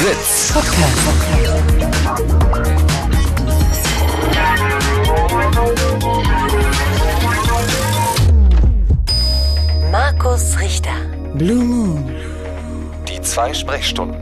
Sitz Markus Richter. Blue Moon. Die 2 Sprechstunden.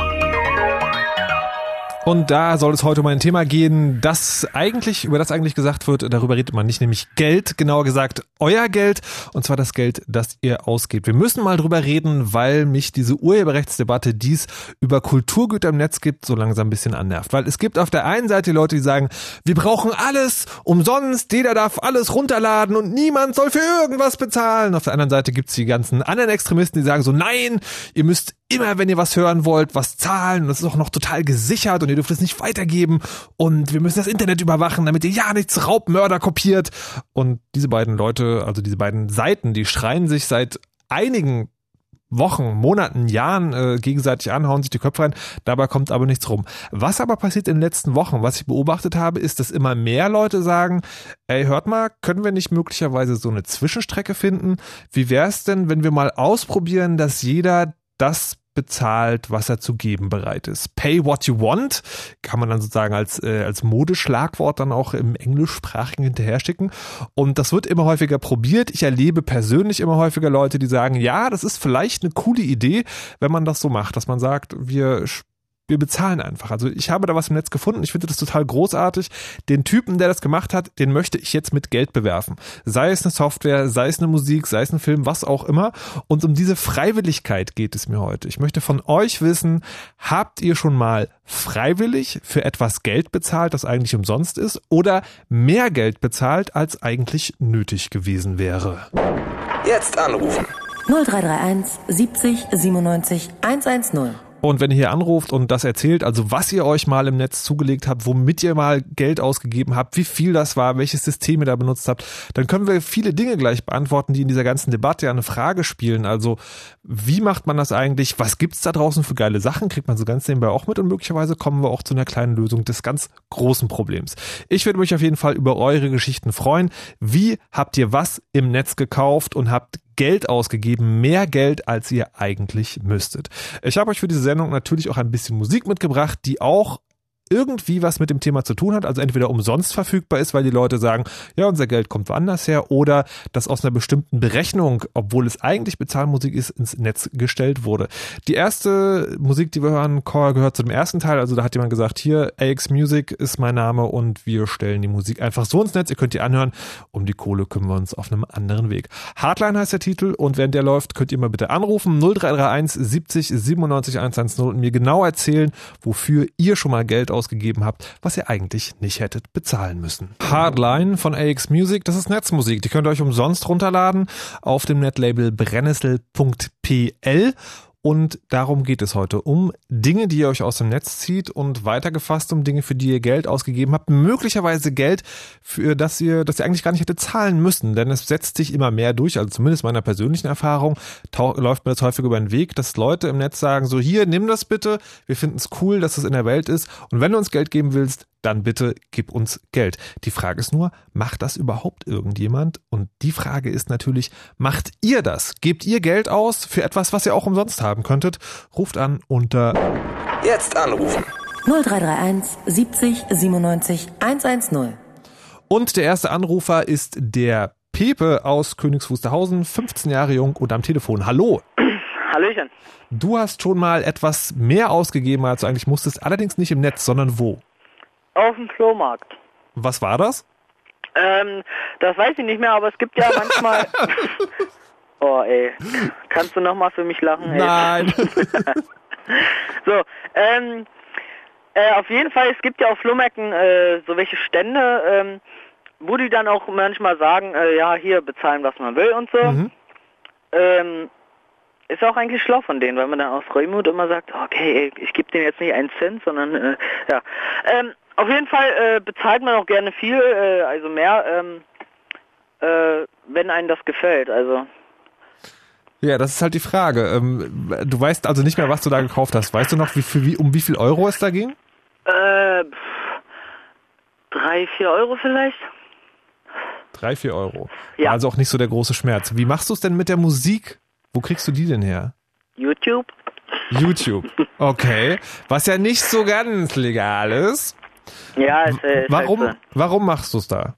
Und da soll es heute um ein Thema gehen, über das eigentlich gesagt wird, darüber redet man nicht, nämlich Geld, genauer gesagt euer Geld, und zwar das Geld, das ihr ausgebt. Wir müssen mal drüber reden, weil mich diese Urheberrechtsdebatte, die es über Kulturgüter im Netz gibt, so langsam ein bisschen annervt. Weil es gibt auf der einen Seite die Leute, die sagen, wir brauchen alles umsonst, jeder darf alles runterladen und niemand soll für irgendwas bezahlen. Auf der anderen Seite gibt es die ganzen anderen Extremisten, die sagen so, nein, ihr müsst immer, wenn ihr was hören wollt, was zahlen, und das ist auch noch total gesichert und ihr dürft es nicht weitergeben und wir müssen das Internet überwachen, damit ihr ja nichts Raubmörder kopiert. Und diese beiden Leute, also diese beiden Seiten, die schreien sich seit einigen Wochen, Monaten, Jahren gegenseitig an, hauen sich die Köpfe rein, dabei kommt aber nichts rum. Was aber passiert in den letzten Wochen, was ich beobachtet habe, ist, dass immer mehr Leute sagen, ey, hört mal, können wir nicht möglicherweise so eine Zwischenstrecke finden? Wie wär's denn, wenn wir mal ausprobieren, dass jeder das bezahlt, was er zu geben bereit ist. Pay what you want, kann man dann sozusagen als Modeschlagwort dann auch im Englischsprachigen hinterher schicken. Und das wird immer häufiger probiert. Ich erlebe persönlich immer häufiger Leute, die sagen, ja, das ist vielleicht eine coole Idee, wenn man das so macht, dass man sagt, wir bezahlen einfach. Also ich habe da was im Netz gefunden. Ich finde das total großartig. Den Typen, der das gemacht hat, den möchte ich jetzt mit Geld bewerfen. Sei es eine Software, sei es eine Musik, sei es ein Film, was auch immer. Und um diese Freiwilligkeit geht es mir heute. Ich möchte von euch wissen, habt ihr schon mal freiwillig für etwas Geld bezahlt, das eigentlich umsonst ist, oder mehr Geld bezahlt, als eigentlich nötig gewesen wäre? Jetzt anrufen. 0331 70 97 110. Und wenn ihr hier anruft und das erzählt, also was ihr euch mal im Netz zugelegt habt, womit ihr mal Geld ausgegeben habt, wie viel das war, welches System ihr da benutzt habt, dann können wir viele Dinge gleich beantworten, die in dieser ganzen Debatte ja eine Frage spielen. Also wie macht man das eigentlich? Was gibt's da draußen für geile Sachen? Kriegt man so ganz nebenbei auch mit, und möglicherweise kommen wir auch zu einer kleinen Lösung des ganz großen Problems. Ich würde mich auf jeden Fall über eure Geschichten freuen. Wie habt ihr was im Netz gekauft und habt Geld ausgegeben, mehr Geld, als ihr eigentlich müsstet? Ich habe euch für diese Sendung natürlich auch ein bisschen Musik mitgebracht, die auch irgendwie was mit dem Thema zu tun hat, also entweder umsonst verfügbar ist, weil die Leute sagen, ja, unser Geld kommt woanders her, oder das aus einer bestimmten Berechnung, obwohl es eigentlich Bezahlmusik ist, ins Netz gestellt wurde. Die erste Musik, die wir hören, gehört zu dem ersten Teil, also da hat jemand gesagt, hier, AX Music ist mein Name und wir stellen die Musik einfach so ins Netz, ihr könnt die anhören, um die Kohle kümmern wir uns auf einem anderen Weg. Hardline heißt der Titel, und während der läuft, könnt ihr mal bitte anrufen, 0331 70 97 110 und mir genau erzählen, wofür ihr schon mal Geld ausgegeben habt, was ihr eigentlich nicht hättet bezahlen müssen. Hardline von AX Music, das ist Netzmusik. Die könnt ihr euch umsonst runterladen auf dem Netlabel brennnessel.pl. Und darum geht es heute, um Dinge, die ihr euch aus dem Netz zieht, und weitergefasst um Dinge, für die ihr Geld ausgegeben habt, möglicherweise Geld, für das ihr eigentlich gar nicht hätte zahlen müssen, denn es setzt sich immer mehr durch, also zumindest meiner persönlichen Erfahrung, läuft mir das häufig über den Weg, dass Leute im Netz sagen, so hier, nimm das bitte, wir finden es cool, dass es in der Welt ist, und wenn du uns Geld geben willst, dann bitte gib uns Geld. Die Frage ist nur, macht das überhaupt irgendjemand? Und die Frage ist natürlich, macht ihr das? Gebt ihr Geld aus für etwas, was ihr auch umsonst haben könntet? Ruft an unter Jetzt anrufen. 0331 70 97 110. Und der erste Anrufer ist der Pepe aus Königs Wusterhausen, 15 Jahre jung und am Telefon. Hallo. Hallöchen. Du hast schon mal etwas mehr ausgegeben, als du eigentlich musstest, allerdings nicht im Netz, sondern wo? Auf dem Flohmarkt. Was war das? Das weiß ich nicht mehr, aber es gibt ja manchmal... Oh, ey. Kannst du nochmal für mich lachen? Ey? Nein. So, auf jeden Fall, es gibt ja auf Flohmärkten so welche Stände, wo die dann auch manchmal sagen, ja, hier bezahlen, was man will und so. Mhm. Ist auch eigentlich schlau von denen, weil man dann aus Reumut immer sagt, okay, ey, ich gebe denen jetzt nicht einen Cent, sondern, ja. Auf jeden Fall bezahlt man auch gerne viel, also mehr, wenn einem das gefällt, also. Ja, das ist halt die Frage. Du weißt also nicht mehr, was du da gekauft hast. Weißt du noch, um wie viel Euro es da ging? 3, 4 Euro vielleicht. 3, 4 Euro. Ja. Also auch nicht so der große Schmerz. Wie machst du es denn mit der Musik? Wo kriegst du die denn her? YouTube. YouTube. Okay. Was ja nicht so ganz legal ist. Ja, ist Warum, halt warum machst du es da?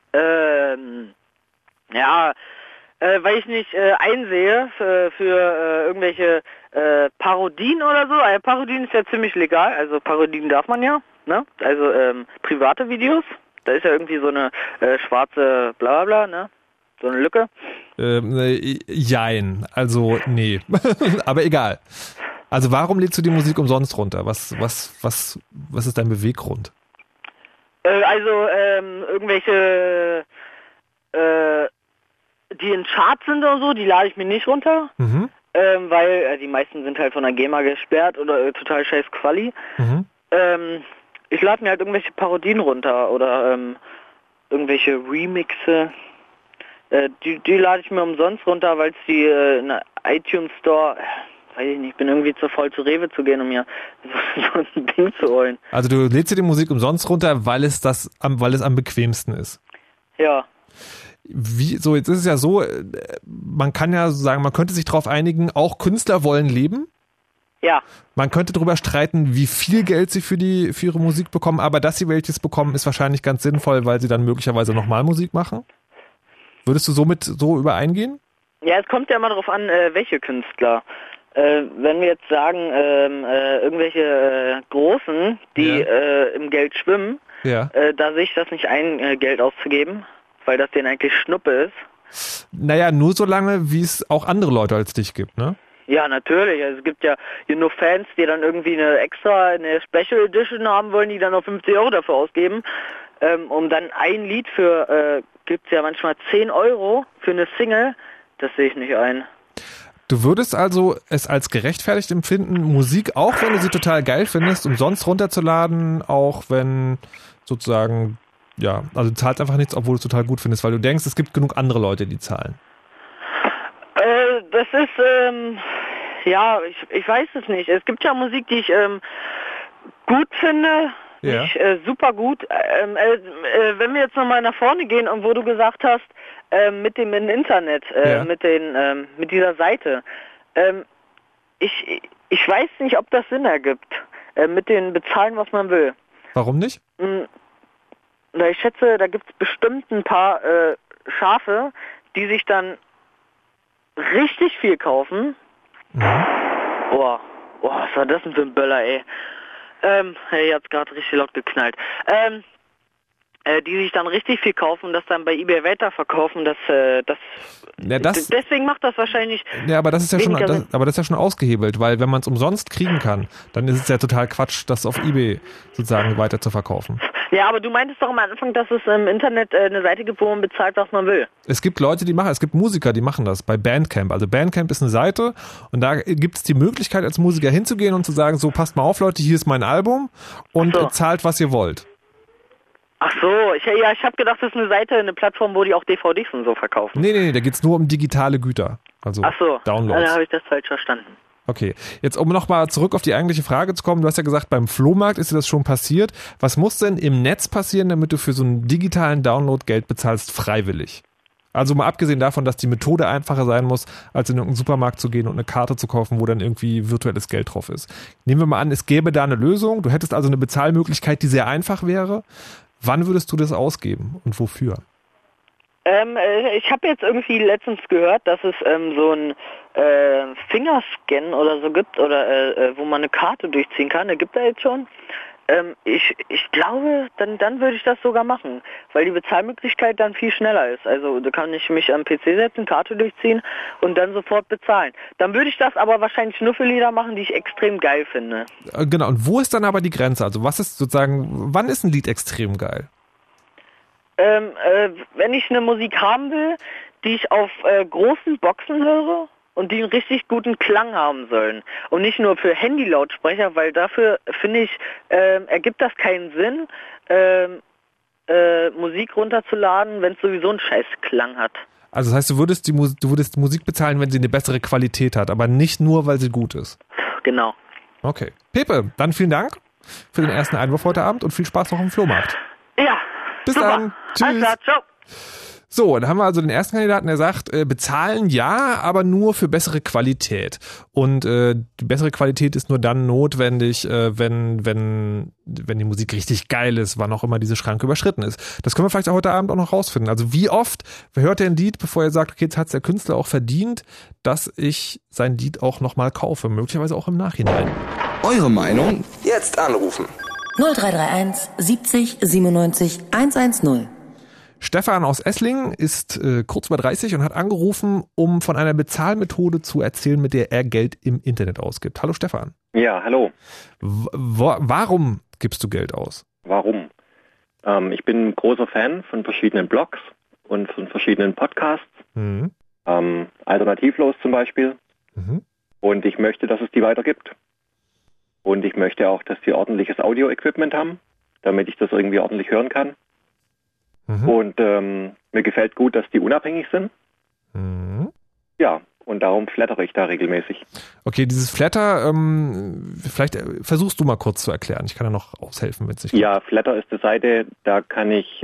Weil ich nicht einsehe für irgendwelche Parodien oder so. Parodien ist ja ziemlich legal, also Parodien darf man ja, ne? Also private Videos, da ist ja irgendwie so eine schwarze Blablabla, ne? So eine Lücke. Jein, also nee, aber egal. Also warum lädst du die Musik umsonst runter? Was ist dein Beweggrund? Irgendwelche die in Charts sind oder so, die lade ich mir nicht runter, weil die meisten sind halt von der GEMA gesperrt oder total scheiß Quali. Ich lade mir halt irgendwelche Parodien runter oder irgendwelche Remixe. Die lade ich mir umsonst runter, weil es die in der iTunes Store, weiß ich nicht, ich bin irgendwie zu voll zu Rewe zu gehen, um mir so ein Ding zu holen. Also du lädst dir die Musik umsonst runter, weil es am bequemsten ist. Ja. Jetzt ist es ja so, man kann ja sagen, man könnte sich darauf einigen, auch Künstler wollen leben. Ja. Man könnte darüber streiten, wie viel Geld sie für ihre Musik bekommen, aber dass sie welches bekommen, ist wahrscheinlich ganz sinnvoll, weil sie dann möglicherweise nochmal Musik machen. Würdest du so übereingehen? Ja, es kommt ja immer darauf an, welche Künstler. Wenn wir jetzt sagen, irgendwelche Großen, die im Geld schwimmen, da sehe ich das nicht ein, Geld auszugeben, weil das denen eigentlich Schnuppe ist. Naja, nur so lange, wie es auch andere Leute als dich gibt, ne? Ja, natürlich. Also es gibt ja nur Fans, die dann irgendwie eine Special Edition haben wollen, die dann noch 50 € dafür ausgeben, um dann ein Lied für, gibt's ja manchmal 10 € für eine Single. Das sehe ich nicht ein. Du würdest also es als gerechtfertigt empfinden, Musik, auch wenn du sie total geil findest, umsonst runterzuladen, auch wenn sozusagen, ja, also du zahlst einfach nichts, obwohl du es total gut findest, weil du denkst, es gibt genug andere Leute, die zahlen. Das ist, ich weiß es nicht. Es gibt ja Musik, die ich gut finde, nicht super gut. Wenn wir jetzt nochmal nach vorne gehen und wo du gesagt hast, mit dem Internet, mit dieser Seite, ich weiß nicht, ob das Sinn ergibt, mit den Bezahlen, was man will. Warum nicht? Ich schätze, da gibt es bestimmt ein paar Schafe, die sich dann richtig viel kaufen. Boah, was war das denn für ein Böller, ey? Hier hat's gerade richtig laut geknallt. Die sich dann richtig viel kaufen und das dann bei eBay weiterverkaufen, deswegen macht das wahrscheinlich. Ja, aber das ist ja schon ausgehebelt, weil wenn man es umsonst kriegen kann, dann ist es ja total Quatsch, das auf eBay sozusagen weiter zu verkaufen. Ja, aber du meintest doch am Anfang, dass es im Internet eine Seite gibt, wo man bezahlt, was man will. Es gibt Leute, es gibt Musiker, die machen das bei Bandcamp. Also Bandcamp ist eine Seite und da gibt es die Möglichkeit, als Musiker hinzugehen und zu sagen, so passt mal auf, Leute, hier ist mein Album und zahlt, was ihr wollt. Ach so, ich habe gedacht, das ist eine Seite, eine Plattform, wo die auch DVDs und so verkaufen. Nee, da geht's nur um digitale Güter, also Downloads. Dann habe ich das falsch verstanden. Okay, jetzt um nochmal zurück auf die eigentliche Frage zu kommen, du hast ja gesagt, beim Flohmarkt ist dir das schon passiert. Was muss denn im Netz passieren, damit du für so einen digitalen Download Geld bezahlst, freiwillig? Also mal abgesehen davon, dass die Methode einfacher sein muss, als in irgendeinen Supermarkt zu gehen und eine Karte zu kaufen, wo dann irgendwie virtuelles Geld drauf ist. Nehmen wir mal an, es gäbe da eine Lösung, du hättest also eine Bezahlmöglichkeit, die sehr einfach wäre. Wann würdest du das ausgeben und wofür? Ich habe jetzt irgendwie letztens gehört, dass es so ein Fingerscan oder so gibt, oder wo man eine Karte durchziehen kann. Gibt da jetzt schon. Ich glaube, dann würde ich das sogar machen, weil die Bezahlmöglichkeit dann viel schneller ist. Also da kann ich mich am PC setzen, Karte durchziehen und dann sofort bezahlen. Dann würde ich das aber wahrscheinlich nur für Lieder machen, die ich extrem geil finde. Genau, und wo ist dann aber die Grenze? Also was ist sozusagen, wann ist ein Lied extrem geil? Wenn ich eine Musik haben will, die ich auf großen Boxen höre und die einen richtig guten Klang haben sollen. Und nicht nur für Handy-Lautsprecher, weil dafür, finde ich, ergibt das keinen Sinn, Musik runterzuladen, wenn es sowieso einen scheiß Klang hat. Also das heißt, du würdest Musik bezahlen, wenn sie eine bessere Qualität hat, aber nicht nur, weil sie gut ist. Genau. Okay. Pepe, dann vielen Dank für den ersten Einwurf heute Abend und viel Spaß noch im Flohmarkt. Ja. Bis super. dann. Tschüss. Alles klar, ciao. So, dann haben wir also den ersten Kandidaten, der sagt, bezahlen ja, aber nur für bessere Qualität. Und die bessere Qualität ist nur dann notwendig, wenn die Musik richtig geil ist, wann auch immer diese Schranke überschritten ist. Das können wir vielleicht auch heute Abend auch noch rausfinden. Also wie oft hört ihr ein Lied, bevor ihr sagt, okay, jetzt hat es der Künstler auch verdient, dass ich sein Lied auch nochmal kaufe, möglicherweise auch im Nachhinein. Eure Meinung? Jetzt anrufen. 0331 70 97 110. Stefan aus Esslingen ist kurz über 30 und hat angerufen, um von einer Bezahlmethode zu erzählen, mit der er Geld im Internet ausgibt. Hallo Stefan. Ja, hallo. Warum gibst du Geld aus? Warum? Ich bin ein großer Fan von verschiedenen Blogs und von verschiedenen Podcasts. Mhm. Alternativlos zum Beispiel. Mhm. Und ich möchte, dass es die weitergibt. Und ich möchte auch, dass die ordentliches Audio-Equipment haben, damit ich das irgendwie ordentlich hören kann. Mhm. Und mir gefällt gut, dass die unabhängig sind. Mhm. Ja, und darum flattere ich da regelmäßig. Okay, dieses Flatter, vielleicht versuchst du mal kurz zu erklären. Ich kann ja noch aushelfen, wenn es nicht geht. Ja, Flatter ist eine Seite, da kann ich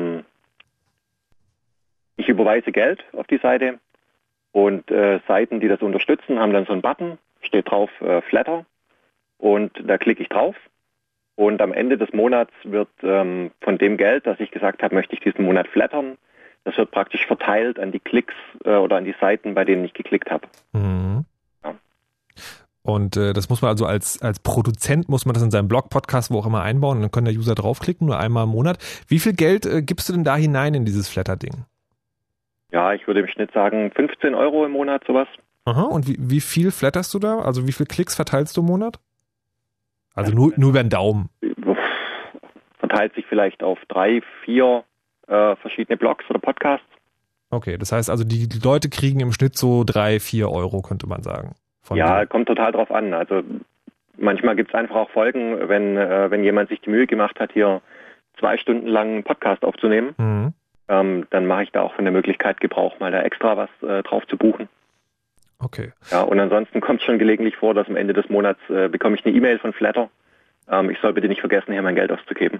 überweise Geld auf die Seite und Seiten, die das unterstützen, haben dann so einen Button, steht drauf Flatter und da klicke ich drauf. Und am Ende des Monats wird von dem Geld, das ich gesagt habe, möchte ich diesen Monat flattern, das wird praktisch verteilt an die Klicks oder an die Seiten, bei denen ich geklickt habe. Mhm. Ja. Und das muss man also als Produzent, muss man das in seinem Blog, Podcast, wo auch immer einbauen und dann kann der User draufklicken, nur einmal im Monat. Wie viel Geld gibst du denn da hinein in dieses Flatter-Ding? Ja, ich würde im Schnitt sagen 15 € im Monat, sowas. Aha, und wie viel flatterst du da? Also wie viel Klicks verteilst du im Monat? Also nur über den Daumen. Verteilt sich vielleicht auf 3, 4 verschiedene Blogs oder Podcasts. Okay, das heißt also, die Leute kriegen im Schnitt so 3, 4 €, könnte man sagen. Ja, kommt total drauf an. Also manchmal gibt es einfach auch Folgen, wenn jemand sich die Mühe gemacht hat, hier 2 Stunden lang einen Podcast aufzunehmen, Mhm. Dann mache ich da auch von der Möglichkeit Gebrauch, mal da extra was drauf zu buchen. Okay. Ja, und ansonsten kommt es schon gelegentlich vor, dass am Ende des Monats bekomme ich eine E-Mail von Flatter. Ich soll bitte nicht vergessen, hier mein Geld auszugeben.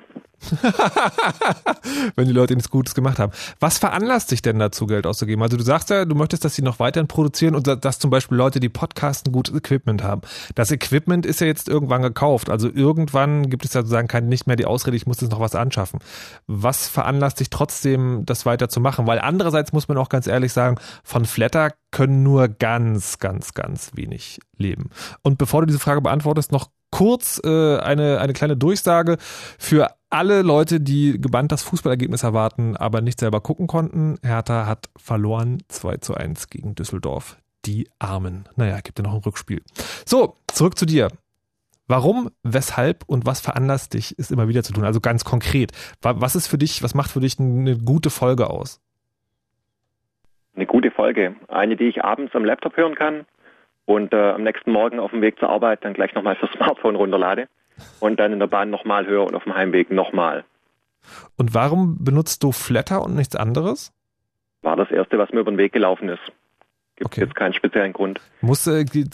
Wenn die Leute nichts Gutes gemacht haben. Was veranlasst dich denn dazu, Geld auszugeben? Also du sagst ja, du möchtest, dass sie noch weiterhin produzieren und dass zum Beispiel Leute, die podcasten, gutes Equipment haben. Das Equipment ist ja jetzt irgendwann gekauft. Also irgendwann gibt es ja sozusagen nicht mehr die Ausrede, ich muss jetzt noch was anschaffen. Was veranlasst dich trotzdem, das weiter zu machen? Weil andererseits muss man auch ganz ehrlich sagen, von Flatter können nur ganz, ganz, ganz wenig leben. Und bevor du diese Frage beantwortest, noch kurz eine kleine Durchsage für alle Leute, die gebannt das Fußballergebnis erwarten, aber nicht selber gucken konnten. Hertha hat verloren 2:1 gegen Düsseldorf. Die Armen. Naja, gibt ja noch ein Rückspiel. So, zurück zu dir. Warum, weshalb und was veranlasst dich, ist immer wieder zu tun? Also ganz konkret. Was macht für dich eine gute Folge aus? Eine gute Folge. Eine, die ich abends am Laptop hören kann und am nächsten Morgen auf dem Weg zur Arbeit dann gleich nochmal fürs Smartphone runterlade und dann in der Bahn nochmal höre und auf dem Heimweg nochmal. Und warum benutzt du Flatter und nichts anderes? War das Erste, was mir über den Weg gelaufen ist. Gibt jetzt keinen speziellen Grund. Muss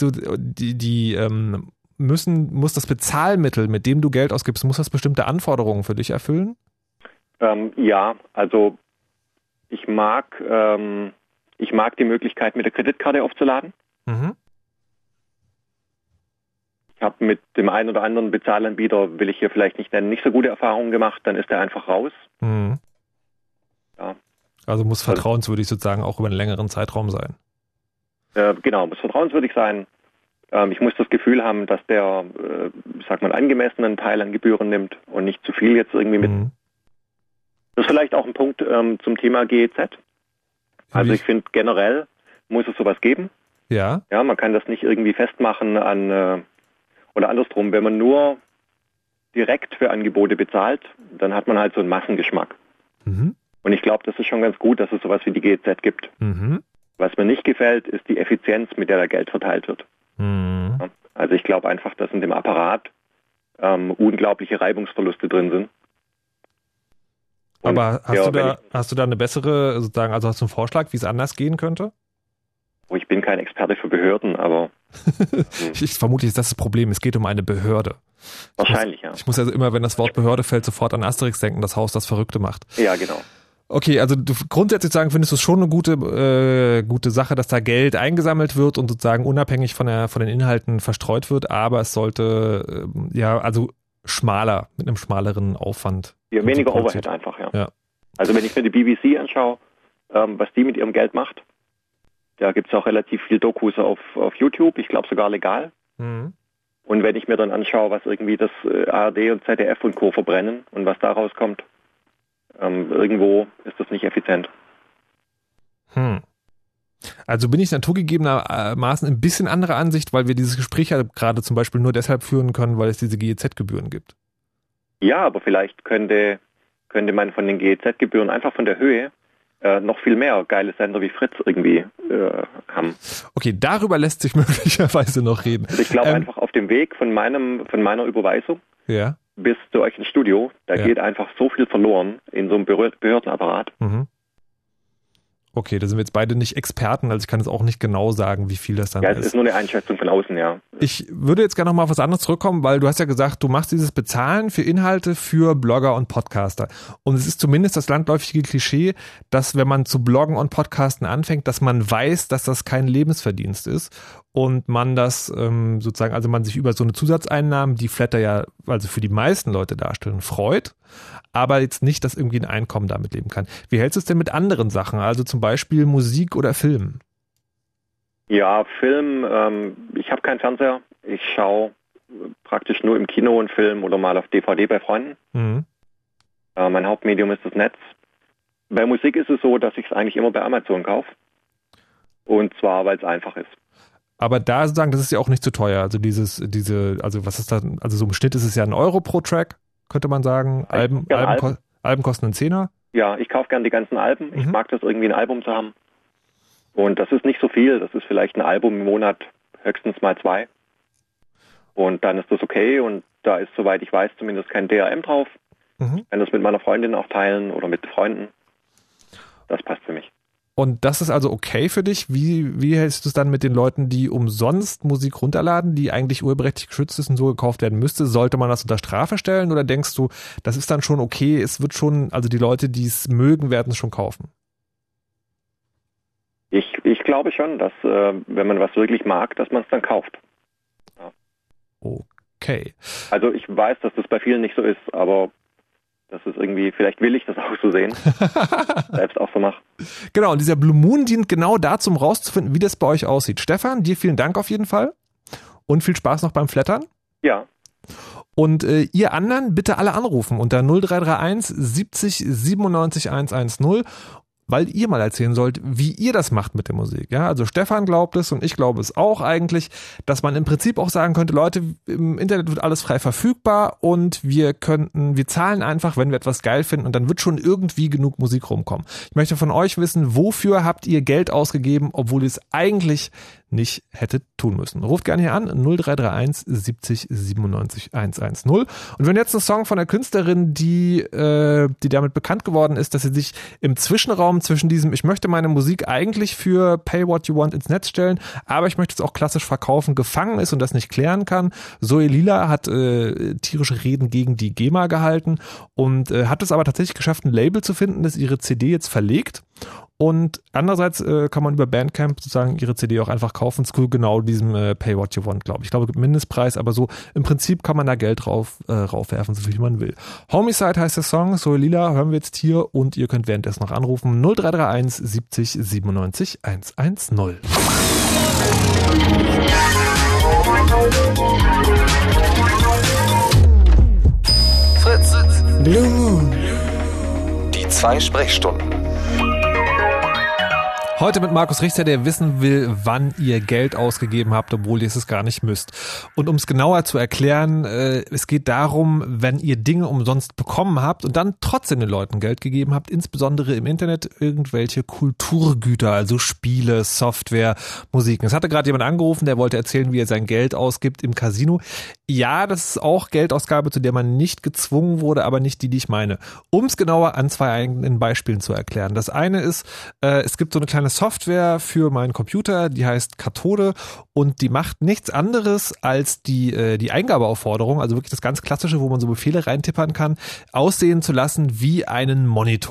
das Bezahlmittel, mit dem du Geld ausgibst, muss das bestimmte Anforderungen für dich erfüllen? Ja, also ich mag die Möglichkeit, mit der Kreditkarte aufzuladen. Mhm. Ich habe mit dem einen oder anderen Bezahlanbieter, will ich hier vielleicht nicht nennen, nicht so gute Erfahrungen gemacht, dann ist er einfach raus. Mhm. Ja. Also muss vertrauenswürdig sozusagen auch über einen längeren Zeitraum sein. Genau, muss vertrauenswürdig sein. Ich muss das Gefühl haben, dass der, einen angemessenen Teil an Gebühren nimmt und nicht zu viel jetzt irgendwie mit. Mhm. Das ist vielleicht auch ein Punkt zum Thema GEZ. Also ich finde, generell muss es sowas geben. Ja. Ja, man kann das nicht irgendwie festmachen an, oder andersrum, wenn man nur direkt für Angebote bezahlt, dann hat man halt so einen Massengeschmack. Mhm. Und ich glaube, das ist schon ganz gut, dass es sowas wie die GEZ gibt. Mhm. Was mir nicht gefällt, ist die Effizienz, mit der da Geld verteilt wird. Mhm. Ja, also ich glaube einfach, dass in dem Apparat unglaubliche Reibungsverluste drin sind. Und aber hast du da eine bessere, sozusagen, also hast du einen Vorschlag, wie es anders gehen könnte? Ich bin kein Experte für Behörden, aber Vermutlich ist das Problem. Es geht um eine Behörde. Wahrscheinlich, ja. Ich muss also immer, wenn das Wort Behörde fällt, sofort an Asterix denken, das Haus, das Verrückte macht. Ja, genau. Okay, also du grundsätzlich sagen, findest du es schon eine gute Sache, dass da Geld eingesammelt wird und sozusagen unabhängig von den Inhalten verstreut wird, aber es sollte also schmaler, mit einem schmaleren Aufwand. Ja, weniger Overhead einfach, ja. Also wenn ich mir die BBC anschaue, was die mit ihrem Geld macht, da gibt es auch relativ viel Dokus auf YouTube, ich glaube sogar legal. Mhm. Und wenn ich mir dann anschaue, was irgendwie das ARD und ZDF und Co. verbrennen und was da rauskommt, irgendwo ist das nicht effizient. Also bin ich naturgegebenermaßen ein bisschen anderer Ansicht, weil wir dieses Gespräch ja gerade zum Beispiel nur deshalb führen können, weil es diese GEZ-Gebühren gibt. Ja, aber vielleicht könnte man von den GEZ-Gebühren einfach von der Höhe noch viel mehr geile Sender wie Fritz irgendwie haben. Okay, darüber lässt sich möglicherweise noch reden. Also ich glaube einfach auf dem Weg von meiner Überweisung bis zu euch ins Studio, da geht einfach so viel verloren in so einem Behördenapparat. Mhm. Okay, da sind wir jetzt beide nicht Experten, also ich kann jetzt auch nicht genau sagen, wie viel das dann ist. Ja, es ist nur eine Einschätzung von außen, ja. Ich würde jetzt gerne noch mal auf was anderes zurückkommen, weil du hast ja gesagt, du machst dieses Bezahlen für Inhalte für Blogger und Podcaster. Und es ist zumindest das landläufige Klischee, dass wenn man zu Bloggen und Podcasten anfängt, dass man weiß, dass das kein Lebensverdienst ist und man das sozusagen, also man sich über so eine Zusatzeinnahmen, die Flatter ja also für die meisten Leute darstellen, freut, aber jetzt nicht, dass irgendwie ein Einkommen damit leben kann. Wie hältst du es denn mit anderen Sachen, also zum Beispiel Musik oder Film? Ja, Film, ich habe keinen Fernseher. Ich schaue praktisch nur im Kino einen Film oder mal auf DVD bei Freunden. Mhm. Mein Hauptmedium ist das Netz. Bei Musik ist es so, dass ich es eigentlich immer bei Amazon kaufe. Und zwar, weil es einfach ist. Aber da sozusagen, das ist ja auch nicht zu teuer. Also also was ist da, also so im Schnitt ist es ja €1 pro Track, könnte man sagen. Alben kosten einen Zehner. Ja, ich kaufe gern die ganzen Alben. Ich mag das irgendwie, ein Album zu haben. Und das ist nicht so viel. Das ist vielleicht ein Album im Monat, höchstens mal 2. Und dann ist das okay. Und da ist, soweit ich weiß, zumindest kein DRM drauf. Ich kann das mit meiner Freundin auch teilen oder mit Freunden. Das passt für mich. Und das ist also okay für dich? Wie hältst du es dann mit den Leuten, die umsonst Musik runterladen, die eigentlich urheberrechtlich geschützt ist und so gekauft werden müsste? Sollte man das unter Strafe stellen oder denkst du, das ist dann schon okay, es wird schon, also die Leute, die es mögen, werden es schon kaufen? Ich glaube schon, dass wenn man was wirklich mag, dass man es dann kauft. Ja. Okay. Also ich weiß, dass das bei vielen nicht so ist, aber das ist irgendwie, vielleicht will ich das auch so sehen, selbst auch so mache. Genau, und dieser Blue Moon dient genau dazu, um rauszufinden, wie das bei euch aussieht. Stefan, dir vielen Dank auf jeden Fall und viel Spaß noch beim Flattern. Ja. Und ihr anderen bitte alle anrufen unter 0331 70 97 110, weil ihr mal erzählen sollt, wie ihr das macht mit der Musik. Ja, also Stefan glaubt es und ich glaube es auch eigentlich, dass man im Prinzip auch sagen könnte, Leute, im Internet wird alles frei verfügbar und wir zahlen einfach, wenn wir etwas geil finden und dann wird schon irgendwie genug Musik rumkommen. Ich möchte von euch wissen, wofür habt ihr Geld ausgegeben, obwohl ihr es eigentlich nicht hättet tun müssen. Ruft gerne hier an, 0331 70 97 110. Und wenn jetzt ein Song von der Künstlerin, die damit bekannt geworden ist, dass sie sich im Zwischenraum zwischen diesem, ich möchte meine Musik eigentlich für Pay What You Want ins Netz stellen, aber ich möchte es auch klassisch verkaufen, gefangen ist und das nicht klären kann. Zoe Lila hat tierische Reden gegen die GEMA gehalten und hat es aber tatsächlich geschafft, ein Label zu finden, das ihre CD jetzt verlegt. Und andererseits kann man über Bandcamp sozusagen ihre CD auch einfach kaufen zu genau diesem Pay What You Want, glaube ich. Ich glaube, es gibt Mindestpreis, aber so im Prinzip kann man da Geld raufwerfen, so viel man will. Homicide heißt der Song, Zoe Lila hören wir jetzt hier und ihr könnt währenddessen noch anrufen 0331 70 97 110. Fritz. Blue Moon. Die 2 Sprechstunden. Heute mit Markus Richter, der wissen will, wann ihr Geld ausgegeben habt, obwohl ihr es gar nicht müsst. Und um es genauer zu erklären, es geht darum, wenn ihr Dinge umsonst bekommen habt und dann trotzdem den Leuten Geld gegeben habt, insbesondere im Internet irgendwelche Kulturgüter, also Spiele, Software, Musik. Es hatte gerade jemand angerufen, der wollte erzählen, wie er sein Geld ausgibt im Casino. Ja, das ist auch Geldausgabe, zu der man nicht gezwungen wurde, aber nicht die ich meine. Um es genauer an 2 eigenen Beispielen zu erklären. Das eine ist, es gibt so eine kleine Software für meinen Computer, die heißt Kathode und die macht nichts anderes als die Eingabeaufforderung, also wirklich das ganz Klassische, wo man so Befehle reintippern kann, aussehen zu lassen wie einen Monitor.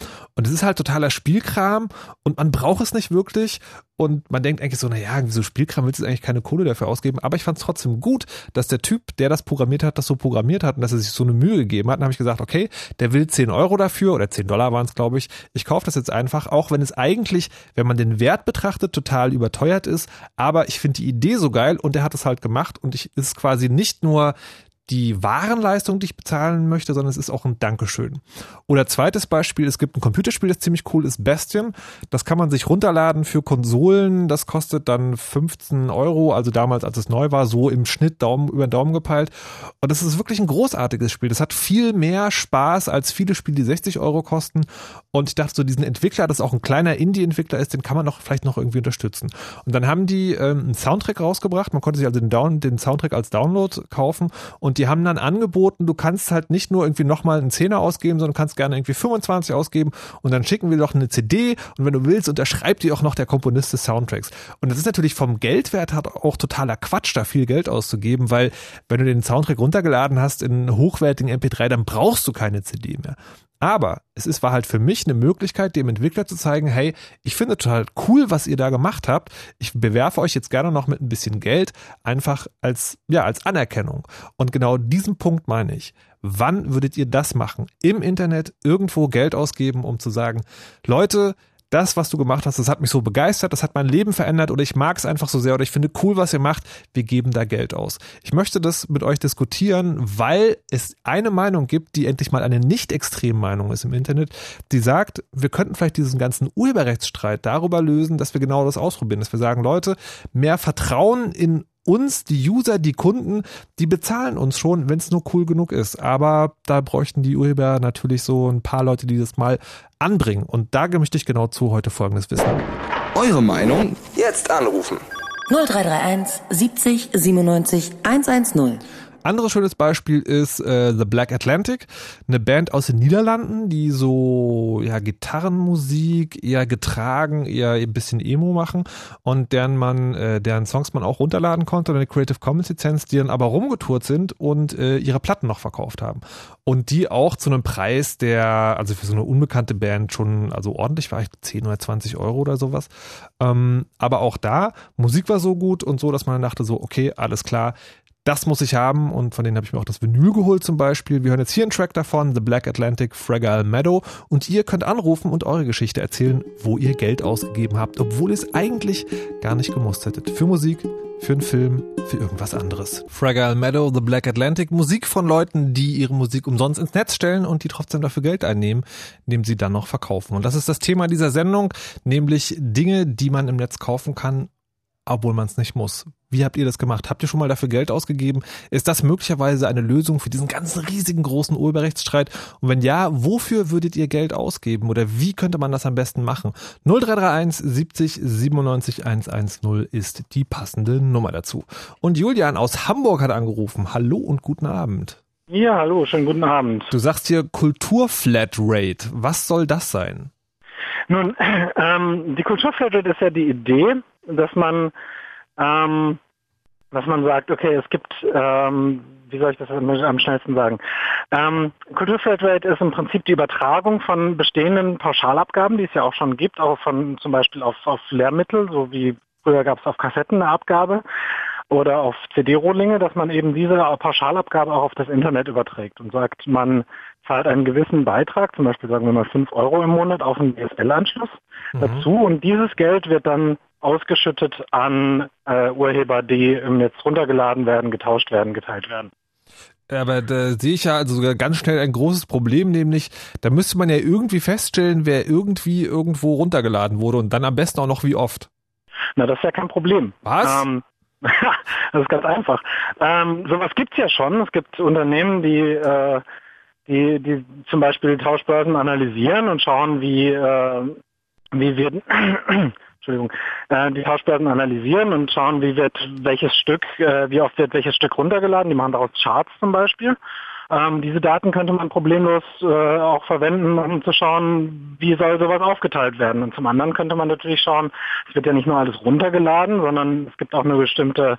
Und es ist halt totaler Spielkram und man braucht es nicht wirklich und man denkt eigentlich so, naja, so Spielkram willst du eigentlich keine Kohle dafür ausgeben, aber ich fand es trotzdem gut, dass der Typ, der das programmiert hat, das so programmiert hat und dass er sich so eine Mühe gegeben hat. Dann habe ich gesagt, okay, der will 10 Euro dafür oder $10 waren es, glaube ich. Ich kaufe das jetzt einfach, auch wenn es eigentlich, wenn man den Wert betrachtet, total überteuert ist, aber ich finde die Idee so geil und der hat es halt gemacht und es ist quasi nicht nur die Warenleistung, die ich bezahlen möchte, sondern es ist auch ein Dankeschön. Oder zweites Beispiel, es gibt ein Computerspiel, das ziemlich cool ist, Bastion. Das kann man sich runterladen für Konsolen, das kostet dann 15 Euro, also damals, als es neu war, so im Schnitt über den Daumen gepeilt. Und das ist wirklich ein großartiges Spiel. Das hat viel mehr Spaß als viele Spiele, die 60 Euro kosten. Und ich dachte so, diesen Entwickler, das auch ein kleiner Indie-Entwickler ist, den kann man vielleicht noch irgendwie unterstützen. Und dann haben die einen Soundtrack rausgebracht. Man konnte sich also den Soundtrack als Download kaufen und die haben dann angeboten, du kannst halt nicht nur irgendwie nochmal einen Zehner ausgeben, sondern kannst gerne irgendwie 25 ausgeben und dann schicken wir doch eine CD und wenn du willst, unterschreibt die auch noch der Komponist des Soundtracks. Und das ist natürlich vom Geldwert halt auch totaler Quatsch, da viel Geld auszugeben, weil wenn du den Soundtrack runtergeladen hast in hochwertigen MP3, dann brauchst du keine CD mehr. Aber war halt für mich eine Möglichkeit, dem Entwickler zu zeigen, hey, ich finde total cool, was ihr da gemacht habt. Ich bewerfe euch jetzt gerne noch mit ein bisschen Geld, einfach als Anerkennung. Und genau diesen Punkt meine ich. Wann würdet ihr das machen? Im Internet irgendwo Geld ausgeben, um zu sagen, Leute, das, was du gemacht hast, das hat mich so begeistert, das hat mein Leben verändert oder ich mag es einfach so sehr oder ich finde cool, was ihr macht, wir geben da Geld aus. Ich möchte das mit euch diskutieren, weil es eine Meinung gibt, die endlich mal eine Nicht-Extrem-Meinung ist im Internet, die sagt, wir könnten vielleicht diesen ganzen Urheberrechtsstreit darüber lösen, dass wir genau das ausprobieren, dass wir sagen, Leute, mehr Vertrauen in uns, die User, die Kunden, die bezahlen uns schon, wenn es nur cool genug ist. Aber da bräuchten die Urheber natürlich so ein paar Leute, die das mal anbringen. Und da möchte ich genau zu heute Folgendes wissen. Eure Meinung? Jetzt anrufen. 0331 70 97 110. Anderes schönes Beispiel ist The Black Atlantic, eine Band aus den Niederlanden, die so Gitarrenmusik, eher getragen, eher ein bisschen Emo machen und deren Songs man auch runterladen konnte, eine Creative Commons Lizenz, die dann aber rumgetourt sind und ihre Platten noch verkauft haben. Und die auch zu einem Preis, der also für so eine unbekannte Band schon ordentlich war, 10 oder 20 Euro oder sowas. Aber auch da, Musik war so gut und so, dass man dachte so, okay, alles klar, das muss ich haben und von denen habe ich mir auch das Vinyl geholt zum Beispiel. Wir hören jetzt hier einen Track davon, The Black Atlantic, Fragile Meadow und ihr könnt anrufen und eure Geschichte erzählen, wo ihr Geld ausgegeben habt, obwohl ihr es eigentlich gar nicht gemusst hättet. Für Musik, für einen Film, für irgendwas anderes. Fragile Meadow, The Black Atlantic, Musik von Leuten, die ihre Musik umsonst ins Netz stellen und die trotzdem dafür Geld einnehmen, indem sie dann noch verkaufen. Und das ist das Thema dieser Sendung, nämlich Dinge, die man im Netz kaufen kann, obwohl man es nicht muss. Wie habt ihr das gemacht? Habt ihr schon mal dafür Geld ausgegeben? Ist das möglicherweise eine Lösung für diesen ganzen riesigen großen Urheberrechtsstreit? Und wenn ja, wofür würdet ihr Geld ausgeben? Oder wie könnte man das am besten machen? 0331 70 97 110 ist die passende Nummer dazu. Und Julian aus Hamburg hat angerufen. Hallo und guten Abend. Ja, hallo, schönen guten Abend. Du sagst hier Kulturflatrate. Was soll das sein? Nun, die Kulturflatrate ist ja die Idee, dass man sagt, okay, es gibt, wie soll ich das am schnellsten sagen? Kulturflatrate ist im Prinzip die Übertragung von bestehenden Pauschalabgaben, die es ja auch schon gibt, auch von zum Beispiel auf Lehrmittel, so wie früher gab es auf Kassetten eine Abgabe oder auf CD-Rohlinge, dass man eben diese Pauschalabgabe auch auf das Internet überträgt und sagt, man zahlt einen gewissen Beitrag, zum Beispiel sagen wir mal 5 Euro im Monat auf einen DSL-Anschluss dazu und dieses Geld wird dann ausgeschüttet an Urheber, die im Netz runtergeladen werden, getauscht werden, geteilt werden. Aber da sehe ich ja also sogar ganz schnell ein großes Problem, nämlich da müsste man ja irgendwie feststellen, wer irgendwie irgendwo runtergeladen wurde und dann am besten auch noch wie oft. Na, das ist ja kein Problem. Was? Das ist ganz einfach. Sowas gibt's ja schon. Es gibt Unternehmen, die zum Beispiel Tauschbörsen analysieren und schauen, wie wird die Tauschbörsen analysieren und schauen, wie oft wird welches Stück runtergeladen. Die machen daraus Charts zum Beispiel. Diese Daten könnte man problemlos auch verwenden, um zu schauen, wie soll sowas aufgeteilt werden. Und zum anderen könnte man natürlich schauen, es wird ja nicht nur alles runtergeladen, sondern es gibt auch eine bestimmte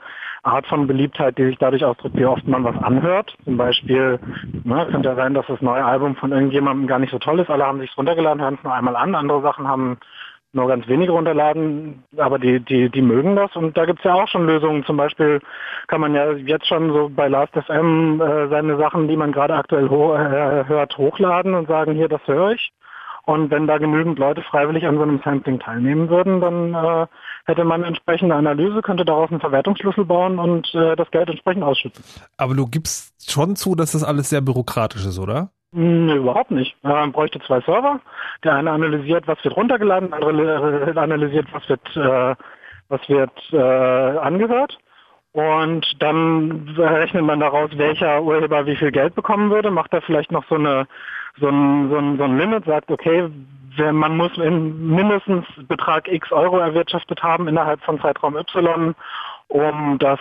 Art von Beliebtheit, die sich dadurch ausdrückt, wie oft man was anhört. Zum Beispiel, könnte ja sein, dass das neue Album von irgendjemandem gar nicht so toll ist. Alle haben sich runtergeladen, hören es nur einmal an. Andere Sachen haben nur ganz wenige runterladen, aber die mögen das. Und da gibt's ja auch schon Lösungen. Zum Beispiel kann man ja jetzt schon so bei Last.fm seine Sachen, die man gerade aktuell hört, hochladen und sagen, hier, das höre ich. Und wenn da genügend Leute freiwillig an so einem Sampling teilnehmen würden, dann hätte man eine entsprechende Analyse, könnte daraus einen Verwertungsschlüssel bauen und das Geld entsprechend ausschütten. Aber du gibst schon zu, dass das alles sehr byrokratisch ist, oder? Nee, überhaupt nicht. Man bräuchte 2 Server. Der eine analysiert, was wird runtergeladen, der andere analysiert, was wird angehört. Und dann rechnet man daraus, welcher Urheber wie viel Geld bekommen würde, macht da vielleicht noch so ein Limit, sagt, okay, man muss mindestens Betrag X Euro erwirtschaftet haben innerhalb von Zeitraum Y, um das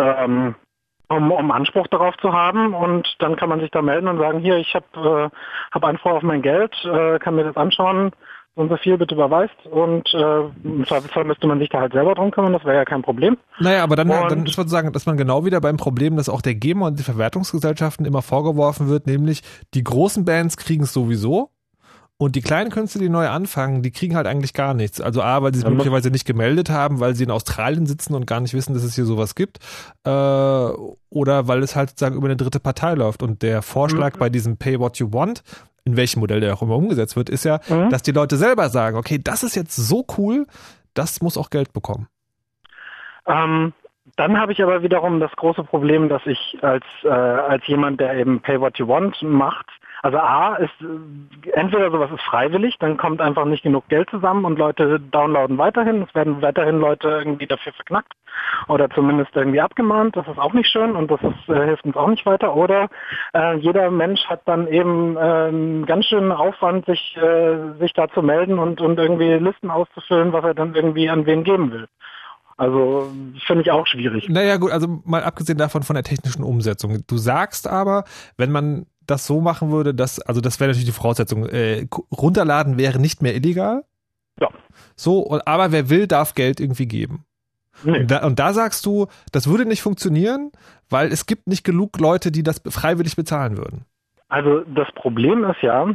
um Anspruch darauf zu haben, und dann kann man sich da melden und sagen, hier, ich habe Anspruch auf mein Geld, kann mir das anschauen, so und so viel bitte überweist, und im Zweifelsfall müsste man sich da halt selber drum kümmern, das wäre ja kein Problem. Naja, aber dann ist man sagen, dass man genau wieder beim Problem, dass auch der GEMA und die Verwertungsgesellschaften immer vorgeworfen wird, nämlich die großen Bands kriegen es sowieso. Und die kleinen Künstler, die neu anfangen, die kriegen halt eigentlich gar nichts. Also A, weil sie es möglicherweise nicht gemeldet haben, weil sie in Australien sitzen und gar nicht wissen, dass es hier sowas gibt. Oder weil es halt sozusagen über eine dritte Partei läuft. Und der Vorschlag bei diesem Pay What You Want, in welchem Modell der auch immer umgesetzt wird, ist ja, dass die Leute selber sagen, okay, das ist jetzt so cool, das muss auch Geld bekommen. Dann habe ich aber wiederum das große Problem, dass ich als jemand, der eben Pay What You Want macht, also A, ist entweder sowas ist freiwillig, dann kommt einfach nicht genug Geld zusammen und Leute downloaden weiterhin, es werden weiterhin Leute irgendwie dafür verknackt oder zumindest irgendwie abgemahnt, das ist auch nicht schön und das hilft uns auch nicht weiter. Oder jeder Mensch hat dann eben einen ganz schönen Aufwand, sich da zu melden und irgendwie Listen auszufüllen, was er dann irgendwie an wen geben will. Also finde ich auch schwierig. Naja gut, also mal abgesehen davon von der technischen Umsetzung. Du sagst aber, wenn man das so machen würde, das wäre natürlich die Voraussetzung, runterladen wäre nicht mehr illegal. Ja. So, aber wer will, darf Geld irgendwie geben. Nee. Und da sagst du, das würde nicht funktionieren, weil es gibt nicht genug Leute, die das freiwillig bezahlen würden. Also das Problem ist ja,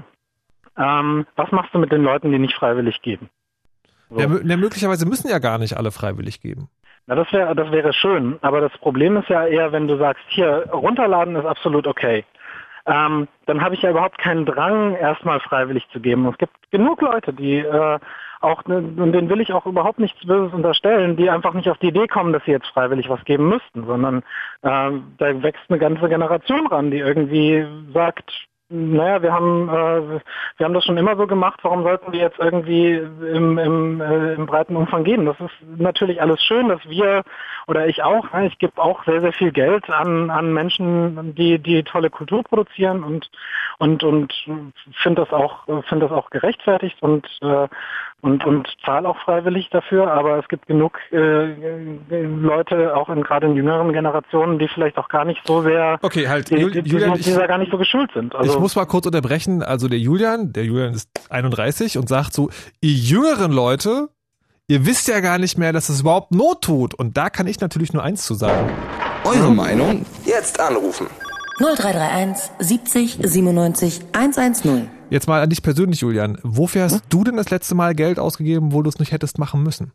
was machst du mit den Leuten, die nicht freiwillig geben? So. Ja, möglicherweise müssen ja gar nicht alle freiwillig geben. Na, das wäre schön, aber das Problem ist ja eher, wenn du sagst, hier, runterladen ist absolut okay. Dann habe ich ja überhaupt keinen Drang, erstmal freiwillig zu geben. Es gibt genug Leute, die und denen will ich auch überhaupt nichts Böses unterstellen, die einfach nicht auf die Idee kommen, dass sie jetzt freiwillig was geben müssten, sondern da wächst eine ganze Generation ran, die irgendwie sagt, naja, wir haben das schon immer so gemacht, warum sollten wir jetzt irgendwie im breiten Umfang geben? Das ist natürlich alles schön, dass wir, oder ich auch, ich gebe auch sehr, sehr viel Geld an Menschen, die tolle Kultur produzieren und finde das auch gerechtfertigt und zahle auch freiwillig dafür, aber es gibt genug Leute, auch gerade in jüngeren Generationen, die vielleicht auch gar nicht so sehr, okay, halt, Julian, die da gar nicht so geschult sind. Also, ich muss mal kurz unterbrechen, also der Julian ist 31 und sagt so, ihr jüngeren Leute, ihr wisst ja gar nicht mehr, dass es überhaupt Not tut. Und da kann ich natürlich nur eins zu sagen. Eure Meinung? Jetzt anrufen. 0331 70 97 110. Jetzt mal an dich persönlich, Julian. Wofür hast du denn das letzte Mal Geld ausgegeben, wo du es nicht hättest machen müssen?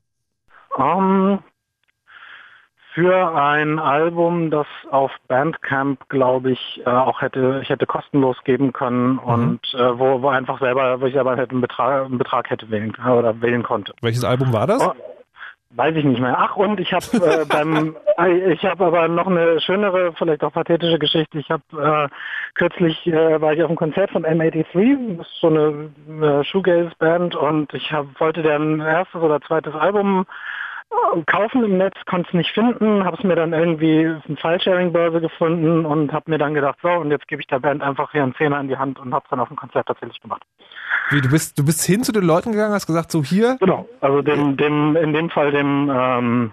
Für ein Album, das auf Bandcamp, glaube ich, auch ich hätte kostenlos geben können und wo ich selber einen Betrag hätte wählen konnte. Welches Album war das? Weiß ich nicht mehr. Ach, und ich habe ich habe aber noch eine schönere, vielleicht auch pathetische Geschichte. Ich habe kürzlich war ich auf einem Konzert von M83, das ist so eine Shoegaze-Band, und ich wollte deren erstes oder zweites Album kaufen im Netz, konnte es nicht finden, habe es mir dann irgendwie auf eine File-Sharing-Börse gefunden und habe mir dann gedacht, so, und jetzt gebe ich der Band einfach hier einen Zehner in die Hand und habe es dann auf dem Konzert tatsächlich gemacht. Wie, du bist hin zu den Leuten gegangen, hast gesagt, so hier? Genau, also in dem Fall dem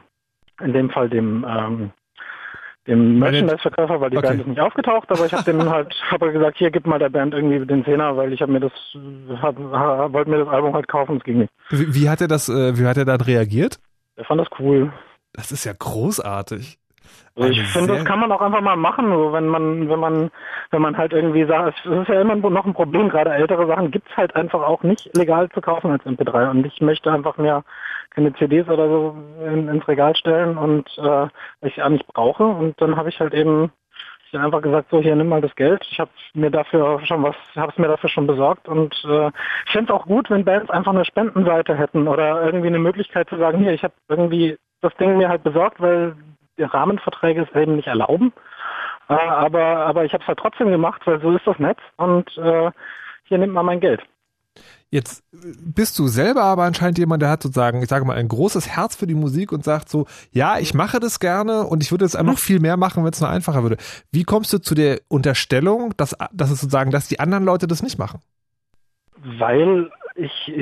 Merchandise-Verkäufer, weil die Band ist nicht aufgetaucht, aber ich habe dem habe gesagt, hier, gib mal der Band irgendwie den Zehner, weil ich wollte mir das Album halt kaufen, es ging nicht. Wie hat er dann reagiert? Er fand das cool. Das ist ja großartig. Also ich finde, das kann man auch einfach mal machen, so wenn man halt irgendwie sagt, es ist ja immer noch ein Problem, gerade ältere Sachen gibt's halt einfach auch nicht legal zu kaufen als MP3 und ich möchte einfach mir keine CDs oder so ins Regal stellen und ich auch nicht brauche und dann habe ich halt eben einfach gesagt, so hier nimm mal das Geld, ich habe mir dafür schon besorgt und ich fände es auch gut, wenn Bands einfach eine Spendenseite hätten oder irgendwie eine Möglichkeit zu sagen, hier, ich habe irgendwie das Ding mir halt besorgt, weil die Rahmenverträge es eben nicht erlauben. Aber ich habe es halt trotzdem gemacht, weil so ist das Netz und hier nimmt man mein Geld. Jetzt bist du selber aber anscheinend jemand, der hat sozusagen, ich sage mal, ein großes Herz für die Musik und sagt so, ja, ich mache das gerne und ich würde es einfach viel mehr machen, wenn es nur einfacher würde. Wie kommst du zu der Unterstellung, dass es sozusagen, dass die anderen Leute das nicht machen? Weil ich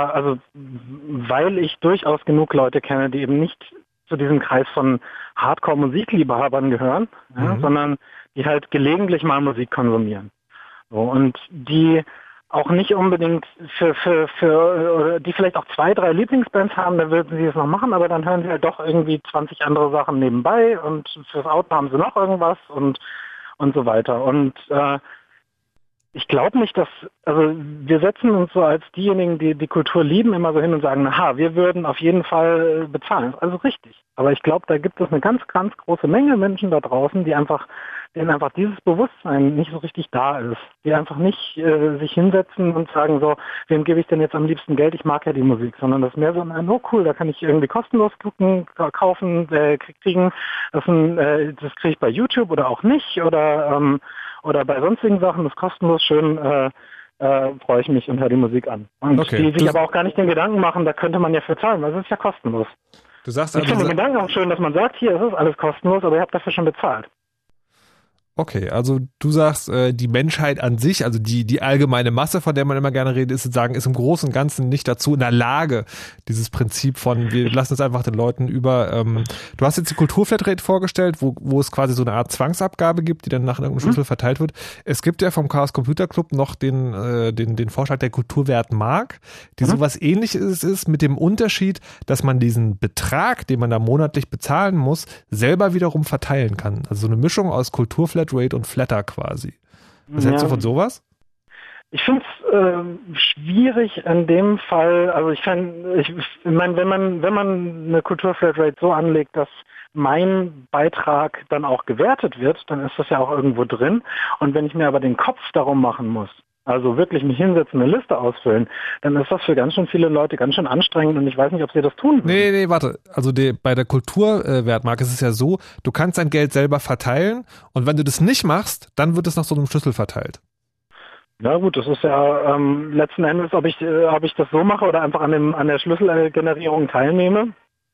durchaus genug Leute kenne, die eben nicht zu diesem Kreis von Hardcore-Musikliebhabern gehören, sondern die halt gelegentlich mal Musik konsumieren. So, und die auch nicht unbedingt oder die vielleicht auch 2, 3 Lieblingsbands haben, dann würden sie es noch machen, aber dann hören sie halt doch irgendwie 20 andere Sachen nebenbei und fürs Auto haben sie noch irgendwas und so weiter. Und ich glaube nicht, wir setzen uns so als diejenigen, die die Kultur lieben, immer so hin und sagen, wir würden auf jeden Fall bezahlen. Das ist also richtig. Aber ich glaube, da gibt es eine ganz, ganz große Menge Menschen da draußen, denen einfach dieses Bewusstsein nicht so richtig da ist. Die einfach nicht sich hinsetzen und sagen so, wem gebe ich denn jetzt am liebsten Geld? Ich mag ja die Musik. Sondern das ist mehr so oh cool, da kann ich irgendwie kostenlos kaufen, kriegen. Das kriege ich bei YouTube oder auch nicht. Oder bei sonstigen Sachen, das ist kostenlos, schön freue ich mich und höre die Musik an. Und die sich aber auch gar nicht den Gedanken machen, da könnte man ja für zahlen, weil es ist ja kostenlos. Du sagst ich finde den Gedanken auch schön, dass man sagt, hier, es ist alles kostenlos, aber ihr habt dafür schon bezahlt. Okay, also du sagst, die Menschheit an sich, also die allgemeine Masse, von der man immer gerne redet, ist sozusagen, ist im Großen und Ganzen nicht dazu in der Lage, dieses Prinzip von, wir lassen es einfach den Leuten über, du hast jetzt die Kulturflatrate vorgestellt, wo es quasi so eine Art Zwangsabgabe gibt, die dann nach irgendeinem Schlüssel verteilt wird. Es gibt ja vom Chaos Computer Club noch den Vorschlag der Kulturwertmark, die sowas Ähnliches ist, mit dem Unterschied, dass man diesen Betrag, den man da monatlich bezahlen muss, selber wiederum verteilen kann. Also so eine Mischung aus Kulturflatrate und Flatter quasi. Was hältst du von sowas? Ich finde es schwierig in dem Fall, also ich meine, wenn man eine Kulturflatrate so anlegt, dass mein Beitrag dann auch gewertet wird, dann ist das ja auch irgendwo drin. Und wenn ich mir aber den Kopf darum machen muss, also wirklich mich hinsetzen, eine Liste ausfüllen, dann ist das für ganz schön viele Leute ganz schön anstrengend und ich weiß nicht, ob sie das tun würden. Nee, warte. Also bei der Kulturwertmark ist es ja so, du kannst dein Geld selber verteilen und wenn du das nicht machst, dann wird es nach so einem Schlüssel verteilt. Na gut, das ist ja letzten Endes, ob ich das so mache oder einfach an der Schlüsselgenerierung teilnehme,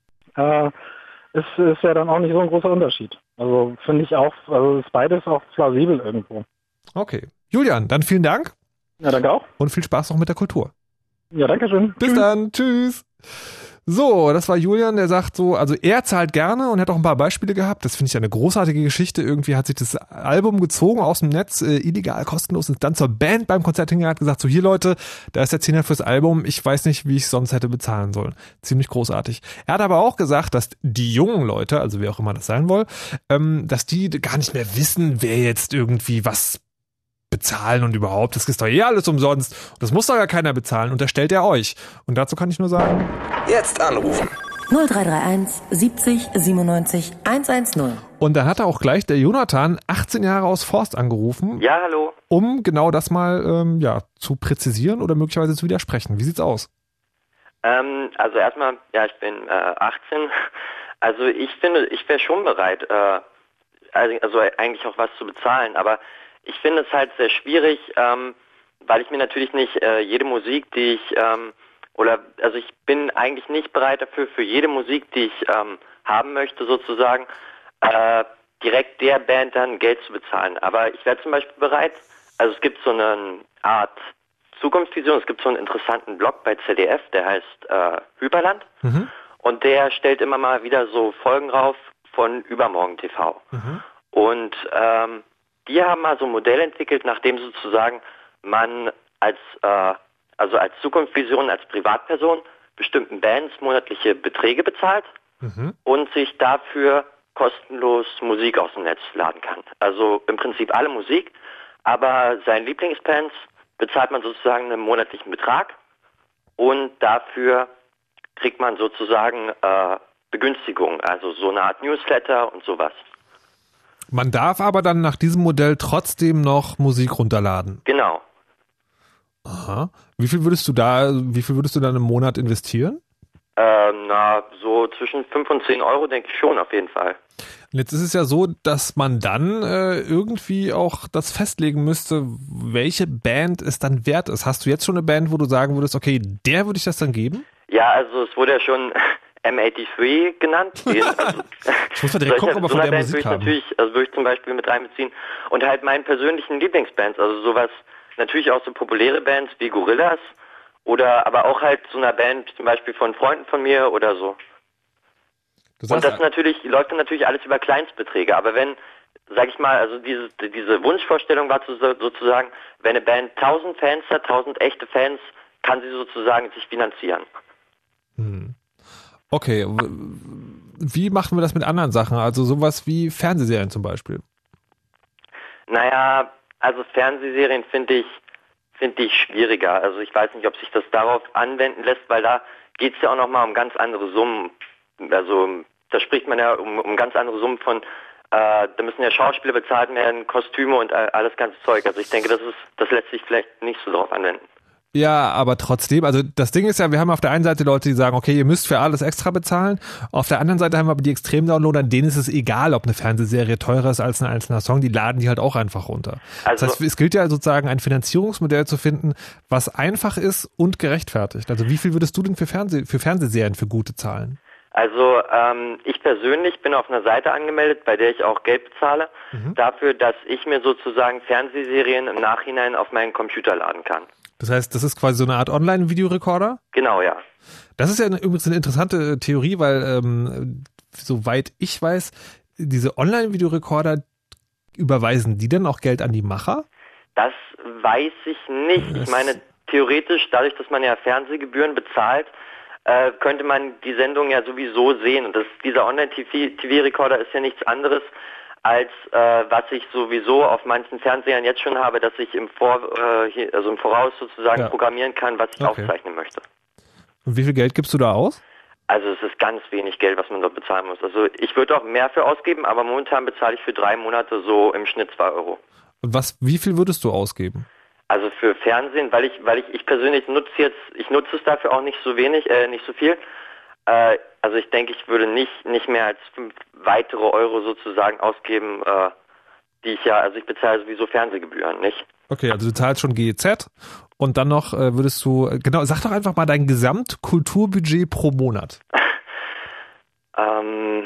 ist ja dann auch nicht so ein großer Unterschied. Also finde ich auch, also ist beides auch plausibel irgendwo. Okay. Julian, dann vielen Dank. Ja, danke auch. Und viel Spaß noch mit der Kultur. Ja, danke schön. Bis dann. Tschüss. So, das war Julian, der sagt so, also er zahlt gerne und hat auch ein paar Beispiele gehabt. Das finde ich eine großartige Geschichte. Irgendwie hat sich das Album gezogen aus dem Netz, illegal, kostenlos, und dann zur Band beim Konzert hingegangen, hat gesagt, so hier Leute, da ist der Zehner fürs Album. Ich weiß nicht, wie ich sonst hätte bezahlen sollen. Ziemlich großartig. Er hat aber auch gesagt, dass die jungen Leute, also wer auch immer das sein will, dass die gar nicht mehr wissen, wer jetzt irgendwie was bezahlen und überhaupt, das ist doch alles umsonst. Und das muss doch ja keiner bezahlen, unterstellt er euch. Und dazu kann ich nur sagen, jetzt anrufen. 0331 70 97 110. Und dann hat auch gleich der Jonathan, 18 Jahre aus Forst, angerufen. Ja, hallo. Um genau das mal zu präzisieren oder möglicherweise zu widersprechen. Wie sieht's aus? Also erstmal, ja, ich bin 18. Also ich finde, ich wäre schon bereit, also eigentlich auch was zu bezahlen, aber ich finde es halt sehr schwierig, weil ich mir natürlich nicht jede Musik, die ich, also ich bin eigentlich nicht bereit dafür, für jede Musik, die ich haben möchte, sozusagen, direkt der Band dann Geld zu bezahlen. Aber ich wäre zum Beispiel bereit, also es gibt so eine Art Zukunftsvision, es gibt so einen interessanten Blog bei ZDF, der heißt Hyperland, und der stellt immer mal wieder so Folgen rauf von Übermorgen TV. Und die haben mal so ein Modell entwickelt, nachdem sozusagen man als Zukunftsvision, als Privatperson bestimmten Bands monatliche Beträge bezahlt und sich dafür kostenlos Musik aus dem Netz laden kann. Also im Prinzip alle Musik, aber seinen Lieblingsbands bezahlt man sozusagen einen monatlichen Betrag und dafür kriegt man sozusagen Begünstigung, also so eine Art Newsletter und sowas. Man darf aber dann nach diesem Modell trotzdem noch Musik runterladen. Genau. Aha. Wie viel würdest du da im Monat investieren? So zwischen 5 und 10 Euro denke ich schon auf jeden Fall. Und jetzt ist es ja so, dass man dann irgendwie auch das festlegen müsste, welche Band es dann wert ist. Hast du jetzt schon eine Band, wo du sagen würdest, okay, der würde ich das dann geben? Ja, also es wurde ja schon M83 genannt. Also, ich muss mal direkt gucken, ob wir von der Musik haben. Würde ich zum Beispiel mit reinbeziehen. Und halt meinen persönlichen Lieblingsbands, also sowas, natürlich auch so populäre Bands wie Gorillaz oder aber auch halt so einer Band zum Beispiel von Freunden von mir oder so. Und das läuft dann natürlich alles über Kleinstbeträge, aber wenn, sag ich mal, also diese Wunschvorstellung war sozusagen, wenn eine Band 1000 Fans hat, 1000 echte Fans, kann sie sozusagen sich finanzieren. Okay, wie machen wir das mit anderen Sachen, also sowas wie Fernsehserien zum Beispiel? Naja, also Fernsehserien finde ich schwieriger. Also ich weiß nicht, ob sich das darauf anwenden lässt, weil da geht es ja auch nochmal um ganz andere Summen. Also da spricht man ja um ganz andere Summen von, da müssen ja Schauspieler bezahlt werden, Kostüme und alles ganze Zeug. Also ich denke, das lässt sich vielleicht nicht so darauf anwenden. Ja, aber trotzdem, also das Ding ist ja, wir haben auf der einen Seite Leute, die sagen, okay, ihr müsst für alles extra bezahlen. Auf der anderen Seite haben wir aber die Extrem-Downloader, denen ist es egal, ob eine Fernsehserie teurer ist als ein einzelner Song, die laden die halt auch einfach runter. Also, das heißt, es gilt ja sozusagen ein Finanzierungsmodell zu finden, was einfach ist und gerechtfertigt. Also wie viel würdest du denn für Fernsehserien für gute zahlen? Also ich persönlich bin auf einer Seite angemeldet, bei der ich auch Geld bezahle, dafür, dass ich mir sozusagen Fernsehserien im Nachhinein auf meinen Computer laden kann. Das heißt, das ist quasi so eine Art Online-Videorekorder? Genau, ja. Das ist ja übrigens eine interessante Theorie, weil soweit ich weiß, diese Online-Videorekorder, überweisen die denn auch Geld an die Macher? Das weiß ich nicht. Ich meine, theoretisch, dadurch, dass man ja Fernsehgebühren bezahlt, könnte man die Sendung ja sowieso sehen. Und dieser Online-TV-Rekorder ist ja nichts anderes, als was ich sowieso auf manchen Fernsehern jetzt schon habe, dass ich im Voraus sozusagen programmieren kann, was ich aufzeichnen möchte. Und wie viel Geld gibst du da aus? Also es ist ganz wenig Geld, was man dort bezahlen muss. Also ich würde auch mehr für ausgeben, aber momentan bezahle ich für 3 Monate so im Schnitt 2 Euro. Und wie viel würdest du ausgeben? Also für Fernsehen, weil ich persönlich nutze es dafür auch nicht so viel. Also ich denke, ich würde nicht mehr als 5 weitere Euro sozusagen ausgeben, ich bezahle sowieso Fernsehgebühren, nicht? Okay, also du zahlst schon GEZ und dann noch würdest du, genau, sag doch einfach mal dein Gesamtkulturbudget pro Monat. Also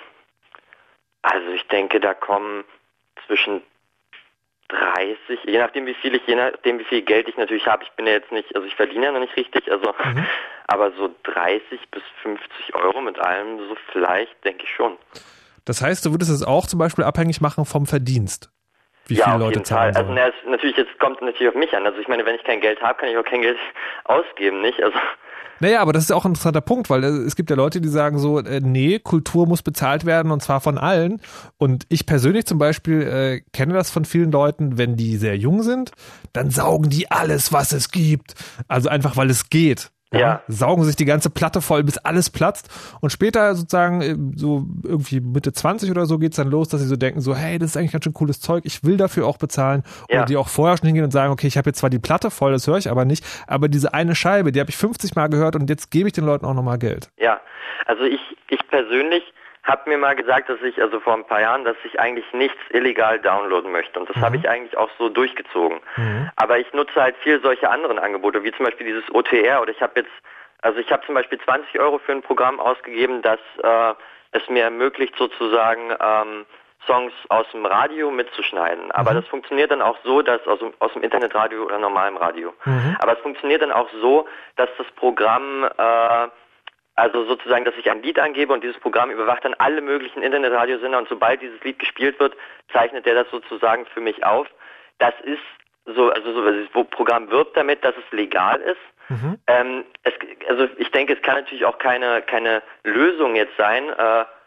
ich denke, da kommen zwischen 30, je nachdem wie viel Geld ich natürlich habe. Ich bin ja jetzt nicht, also ich verdiene ja noch nicht richtig, aber so 30 bis 50 Euro mit allem, so vielleicht, denke ich schon. Das heißt, du würdest es auch zum Beispiel abhängig machen vom Verdienst? Wie viele Leute zahlen sollen? Also jetzt kommt es natürlich auf mich an. Also ich meine, wenn ich kein Geld habe, kann ich auch kein Geld ausgeben, nicht? Also naja, aber das ist auch ein interessanter Punkt, weil es gibt ja Leute, die sagen so, nee, Kultur muss bezahlt werden und zwar von allen. Und ich persönlich zum Beispiel kenne das von vielen Leuten, wenn die sehr jung sind, dann saugen die alles, was es gibt. Also einfach, weil es geht. Ja. Saugen sich die ganze Platte voll, bis alles platzt. Und später sozusagen, so irgendwie Mitte 20 oder so geht's dann los, dass sie so denken, so, hey, das ist eigentlich ganz schön cooles Zeug, ich will dafür auch bezahlen. Oder die auch vorher schon hingehen und sagen, okay, ich habe jetzt zwar die Platte voll, das höre ich aber nicht, aber diese eine Scheibe, die habe ich 50 Mal gehört und jetzt gebe ich den Leuten auch nochmal Geld. Ja, also ich persönlich habe mir mal gesagt, dass ich, also vor ein paar Jahren, dass ich eigentlich nichts illegal downloaden möchte. Und das habe ich eigentlich auch so durchgezogen. Aber ich nutze halt viel solche anderen Angebote, wie zum Beispiel dieses OTR. Oder ich habe zum Beispiel 20 Euro für ein Programm ausgegeben, das es mir ermöglicht, sozusagen Songs aus dem Radio mitzuschneiden. Aber das funktioniert dann auch so, dass aus dem Internetradio oder normalem Radio. Aber es funktioniert dann auch so, dass das Programm also sozusagen, dass ich ein Lied angebe und dieses Programm überwacht dann alle möglichen Internetradiosender und sobald dieses Lied gespielt wird, zeichnet der das sozusagen für mich auf. Das ist so, also das Programm wirbt damit, dass es legal ist. Also ich denke, es kann natürlich auch keine Lösung jetzt sein,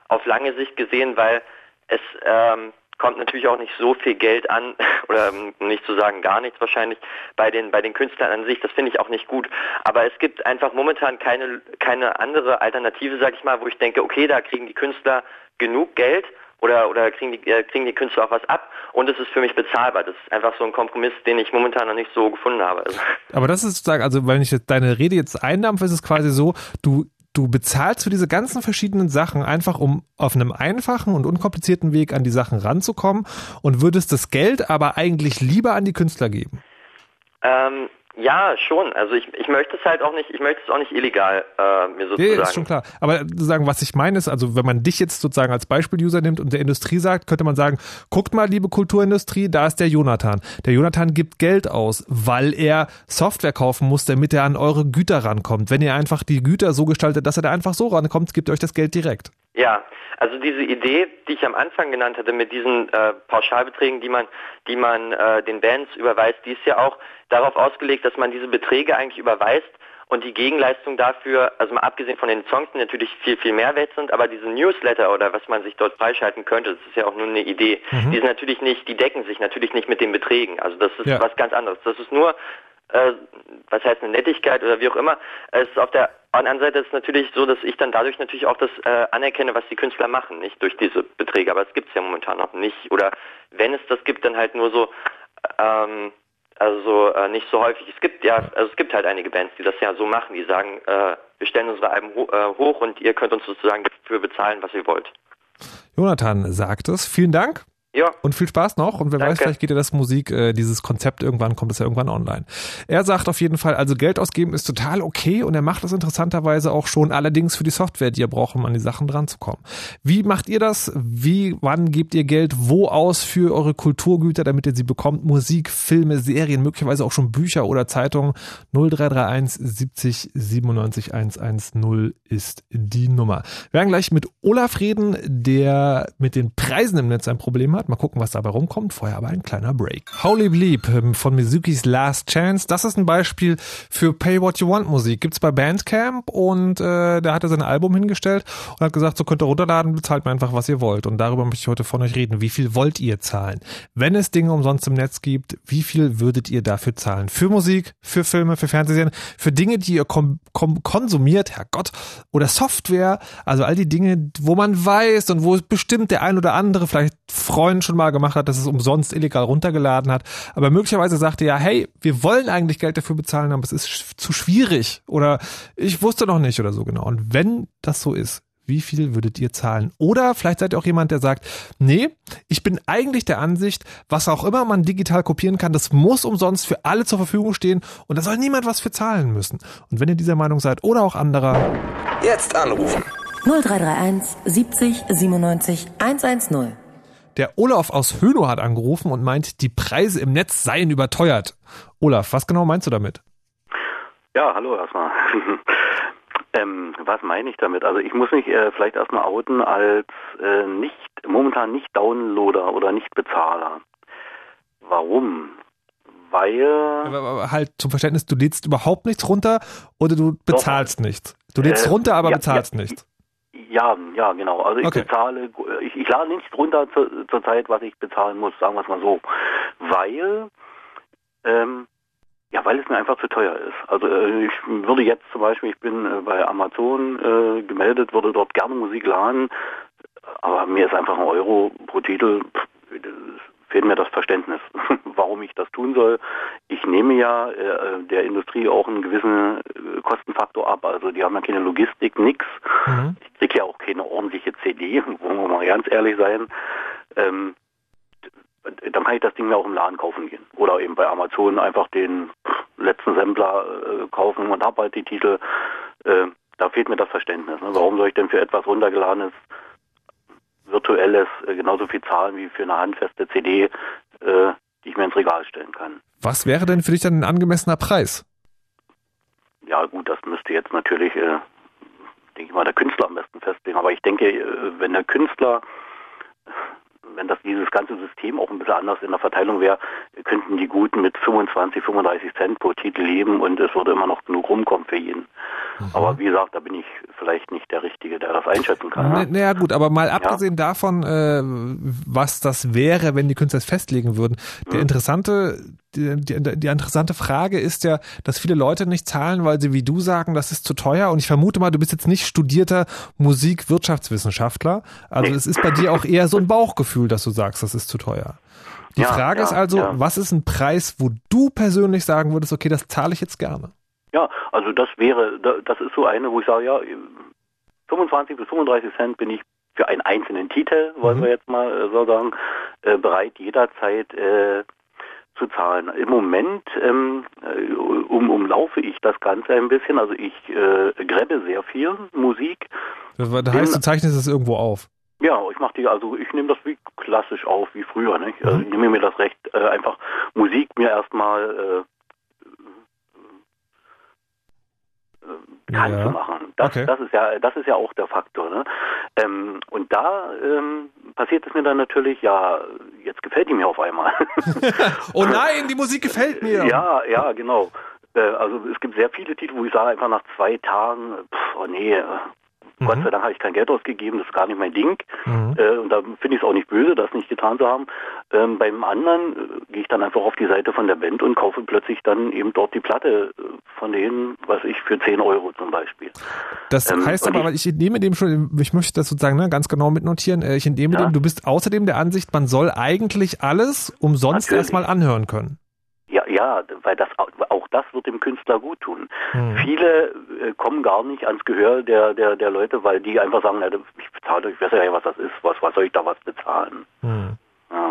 auf lange Sicht gesehen, weil es kommt natürlich auch nicht so viel Geld an, oder nicht zu sagen gar nichts wahrscheinlich, bei den Künstlern an sich. Das finde ich auch nicht gut. Aber es gibt einfach momentan keine andere Alternative, sag ich mal, wo ich denke, okay, da kriegen die Künstler genug Geld oder kriegen die Künstler auch was ab und es ist für mich bezahlbar. Das ist einfach so ein Kompromiss, den ich momentan noch nicht so gefunden habe. Also. Aber das ist sozusagen, also wenn ich jetzt deine Rede jetzt eindampfe, ist es quasi so, du bezahlst für diese ganzen verschiedenen Sachen einfach, um auf einem einfachen und unkomplizierten Weg an die Sachen ranzukommen und würdest das Geld aber eigentlich lieber an die Künstler geben? Ja, schon. Also ich möchte es halt auch nicht, illegal mir sozusagen. Ja, ist schon klar. Aber sozusagen, was ich meine ist, also wenn man dich jetzt sozusagen als Beispiel-User nimmt und der Industrie sagt, könnte man sagen, guckt mal, liebe Kulturindustrie, da ist der Jonathan. Der Jonathan gibt Geld aus, weil er Software kaufen muss, damit er an eure Güter rankommt. Wenn ihr einfach die Güter so gestaltet, dass er da einfach so rankommt, gibt ihr euch das Geld direkt. Ja, also diese Idee, die ich am Anfang genannt hatte mit diesen Pauschalbeträgen, die man den Bands überweist, die ist ja auch darauf ausgelegt, dass man diese Beträge eigentlich überweist und die Gegenleistung dafür, also mal abgesehen von den Songs, die natürlich viel, viel mehr wert sind, aber diese Newsletter oder was man sich dort freischalten könnte, das ist ja auch nur eine Idee, die decken sich natürlich nicht mit den Beträgen, also das ist was ganz anderes. Das ist nur, was heißt eine Nettigkeit oder wie auch immer, es ist auf der anderen Seite ist es natürlich so, dass ich dann dadurch natürlich auch das anerkenne, was die Künstler machen, nicht durch diese Beträge, aber es gibt es ja momentan noch nicht, oder wenn es das gibt, dann halt nur so, nicht so häufig. Es gibt halt einige Bands, die das ja so machen, die sagen, wir stellen unsere Alben hoch und ihr könnt uns sozusagen dafür bezahlen, was ihr wollt. Jonathan sagt es. Vielen Dank. Ja. Und viel Spaß noch. Und wer weiß, vielleicht geht ja das Musik, dieses Konzept irgendwann, kommt es ja irgendwann online. Er sagt auf jeden Fall, also Geld ausgeben ist total okay und er macht das interessanterweise auch schon, allerdings für die Software, die ihr braucht, um an die Sachen dran zu kommen. Wie macht ihr das? Wann gebt ihr Geld wo aus für eure Kulturgüter, damit ihr sie bekommt? Musik, Filme, Serien, möglicherweise auch schon Bücher oder Zeitungen. 0331 70 97 110 ist die Nummer. Wir werden gleich mit Olaf reden, der mit den Preisen im Netz ein Problem hat. Mal gucken, was dabei rumkommt. Vorher aber ein kleiner Break. Holy Bleep von Mizukis Last Chance. Das ist ein Beispiel für Pay What You Want Musik. Gibt's bei Bandcamp und da hat er sein Album hingestellt und hat gesagt, so könnt ihr runterladen, bezahlt mir einfach, was ihr wollt. Und darüber möchte ich heute von euch reden. Wie viel wollt ihr zahlen? Wenn es Dinge umsonst im Netz gibt, wie viel würdet ihr dafür zahlen? Für Musik, für Filme, für Fernsehserien, für Dinge, die ihr konsumiert, Herrgott, oder Software, also all die Dinge, wo man weiß und wo bestimmt der ein oder andere vielleicht Freund schon mal gemacht hat, dass es umsonst illegal runtergeladen hat, aber möglicherweise sagt ihr ja, hey, wir wollen eigentlich Geld dafür bezahlen, aber es ist zu schwierig oder ich wusste noch nicht oder so genau. Und wenn das so ist, wie viel würdet ihr zahlen? Oder vielleicht seid ihr auch jemand, der sagt, nee, ich bin eigentlich der Ansicht, was auch immer man digital kopieren kann, das muss umsonst für alle zur Verfügung stehen und da soll niemand was für zahlen müssen. Und wenn ihr dieser Meinung seid oder auch anderer, jetzt anrufen. 0331 70 97 110. Der Olaf aus Hönow hat angerufen und meint, die Preise im Netz seien überteuert. Olaf, was genau meinst du damit? Ja, hallo erstmal. Was meine ich damit? Also ich muss mich vielleicht erstmal outen als momentan nicht Downloader oder nicht Bezahler. Warum? Weil... Halt zum Verständnis, du lädst überhaupt nichts runter oder du bezahlst nichts? Du lädst runter, aber bezahlst nichts? Ja, genau. Also ich bezahle, ich lade nichts runter zur Zeit, was ich bezahlen muss, sagen wir es mal so. Weil es mir einfach zu teuer ist. Also ich würde jetzt zum Beispiel, ich bin bei Amazon gemeldet, würde dort gerne Musik laden, aber mir ist einfach €1 pro Titel, fehlt mir das Verständnis, warum ich das tun soll. Ich nehme ja der Industrie auch einen gewissen Kostenfaktor ab. Also die haben ja keine Logistik, nix. Ich kriege ja auch keine ordentliche CD, wollen wir mal ganz ehrlich sein. Dann kann ich das Ding ja auch im Laden kaufen gehen. Oder eben bei Amazon einfach den letzten Sampler kaufen und habe halt die Titel. Da fehlt mir das Verständnis. Ne? Warum soll ich denn für etwas runtergeladenes virtuelles genauso viel zahlen wie für eine handfeste CD, die ich mir ins Regal stellen kann. Was wäre denn für dich dann ein angemessener Preis? Ja gut, das müsste jetzt natürlich, denke ich mal, der Künstler am besten festlegen. Aber ich denke, wenn der Künstler, wenn das dieses ganze System auch ein bisschen anders in der Verteilung wäre, könnten die Guten mit 25, 35 Cent pro Titel leben und es würde immer noch genug rumkommen für jeden. Aber wie gesagt, da bin ich vielleicht nicht der Richtige, der das einschätzen kann. Naja gut, aber mal abgesehen davon, was das wäre, wenn die Künstler es festlegen würden. Die interessante Frage ist ja, dass viele Leute nicht zahlen, weil sie wie du sagen, das ist zu teuer. Und ich vermute mal, du bist jetzt nicht studierter Musikwirtschaftswissenschaftler. Also es ist bei dir auch eher so ein Bauchgefühl, dass du sagst, das ist zu teuer. Die Frage ist also, was ist ein Preis, wo du persönlich sagen würdest, okay, das zahle ich jetzt gerne? Ja, also das ist so eine, wo ich sage, ja, 25 bis 35 Cent bin ich für einen einzelnen Titel, wollen wir jetzt mal so sagen, bereit jederzeit zu zahlen. Im Moment umlaufe ich das Ganze ein bisschen, also ich gräbe sehr viel Musik. Das heißt, du zeichnest es irgendwo auf? Ja, ich nehme das wie klassisch auf, wie früher, nicht? Also ich nehme mir das Recht, einfach Musik mir erstmal bekannt zu machen. Das ist ja auch der Faktor, ne? Und da passiert es mir dann natürlich, ja, jetzt gefällt die mir auf einmal. Oh nein, die Musik gefällt mir! Ja, genau. Also es gibt sehr viele Titel, wo ich sage einfach nach 2 Tagen, Gott sei Dank habe ich kein Geld ausgegeben, das ist gar nicht mein Ding. Und da finde ich es auch nicht böse, das nicht getan zu haben. Beim anderen gehe ich dann einfach auf die Seite von der Band und kaufe plötzlich dann eben dort die Platte von denen, was ich, für 10 Euro zum Beispiel. Das heißt aber, weil ich entnehme dem schon, ich möchte das sozusagen ganz genau mitnotieren, ich entnehme dem, du bist außerdem der Ansicht, man soll eigentlich alles umsonst erstmal anhören können. Ja, weil auch das wird dem Künstler gut tun. Viele kommen gar nicht ans Gehör der Leute, weil die einfach sagen, ich bezahle, ich weiß ja, was das ist, was soll ich da was bezahlen? Ja.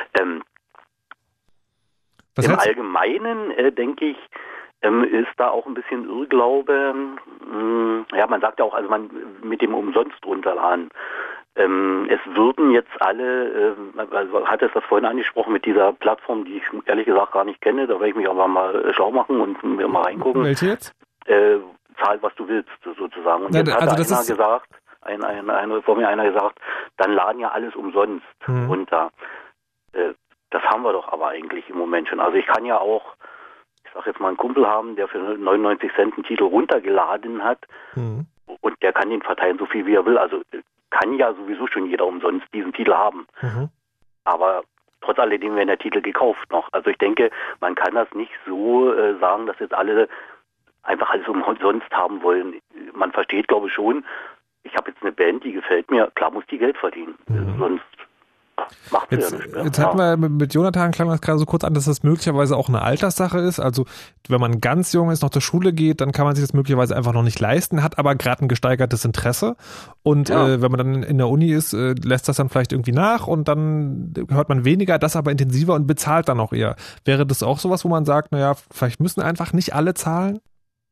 Im Allgemeinen, denke ich, ist da auch ein bisschen Irrglaube. Man sagt ja auch, also man mit dem umsonst runterladen. Es würden jetzt alle, also hat es das vorhin angesprochen mit dieser Plattform, die ich ehrlich gesagt gar nicht kenne, da werde ich mich aber mal schlau machen und mir mal reingucken. Welche jetzt? Zahl, was du willst, sozusagen. Und jetzt hat vor mir einer gesagt, dann laden ja alles umsonst runter. Das haben wir doch aber eigentlich im Moment schon. Also ich kann ja auch, ich sag jetzt mal, einen Kumpel haben, der für 99 Cent einen Titel runtergeladen hat und der kann den verteilen, so viel wie er will. Also kann ja sowieso schon jeder umsonst diesen Titel haben. Aber trotz alledem werden der Titel gekauft noch. Also ich denke, man kann das nicht so sagen, dass jetzt alle einfach alles umsonst haben wollen. Man versteht, glaube ich, schon, ich habe jetzt eine Band, die gefällt mir, klar muss die Geld verdienen. Sonst macht sie ja nicht. Jetzt hatten wir mit Jonathan, klang das gerade so kurz an, dass das möglicherweise auch eine Alterssache ist. Also wenn man ganz jung ist, noch zur Schule geht, dann kann man sich das möglicherweise einfach noch nicht leisten, hat aber gerade ein gesteigertes Interesse. Und wenn man dann in der Uni ist, lässt das dann vielleicht irgendwie nach und dann hört man weniger, das aber intensiver und bezahlt dann auch eher. Wäre das auch sowas, wo man sagt, naja, vielleicht müssen einfach nicht alle zahlen?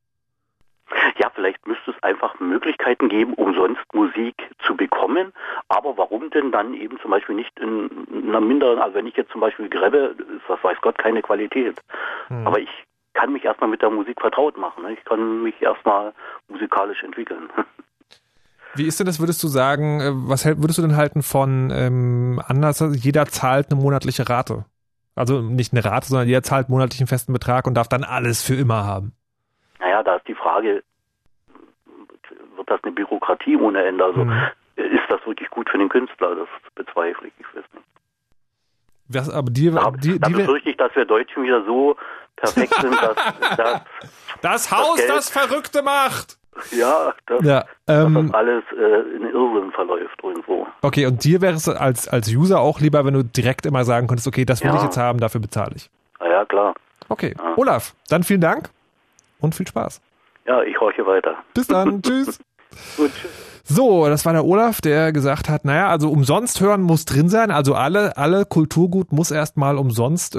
Ja, vielleicht müsste es einfach Möglichkeiten geben, umsonst Musik zu bekommen. Aber warum denn dann eben zum Beispiel nicht in einer minderen, also wenn ich jetzt zum Beispiel gräbe, ist das weiß Gott keine Qualität. Aber ich kann mich erstmal mit der Musik vertraut machen. Ne? Ich kann mich erstmal musikalisch entwickeln. Wie ist denn das, würdest du sagen, was würdest du denn halten von anders, jeder zahlt eine monatliche Rate? Also nicht eine Rate, sondern jeder zahlt monatlich einen festen Betrag und darf dann alles für immer haben. Naja, da ist die Frage, wird das eine Bürokratie ohne Ende? Also ist das wirklich gut für den Künstler? Das bezweifle ich, ich weiß nicht. Da befürchte ich, dass wir Deutschen wieder so perfekt sind, dass das Haus das Verrückte macht! Ja, dass das alles in Irrsinn verläuft irgendwo. Okay, und dir wäre es als User auch lieber, wenn du direkt immer sagen könntest, okay, das will ich jetzt haben, dafür bezahle ich. Ja, klar. Okay, Olaf, dann vielen Dank und viel Spaß. Ja, ich horche weiter. Bis dann, tschüss. Gut, tschüss. So, das war der Olaf, der gesagt hat, naja, also umsonst hören muss drin sein, also alle Kulturgut muss erstmal umsonst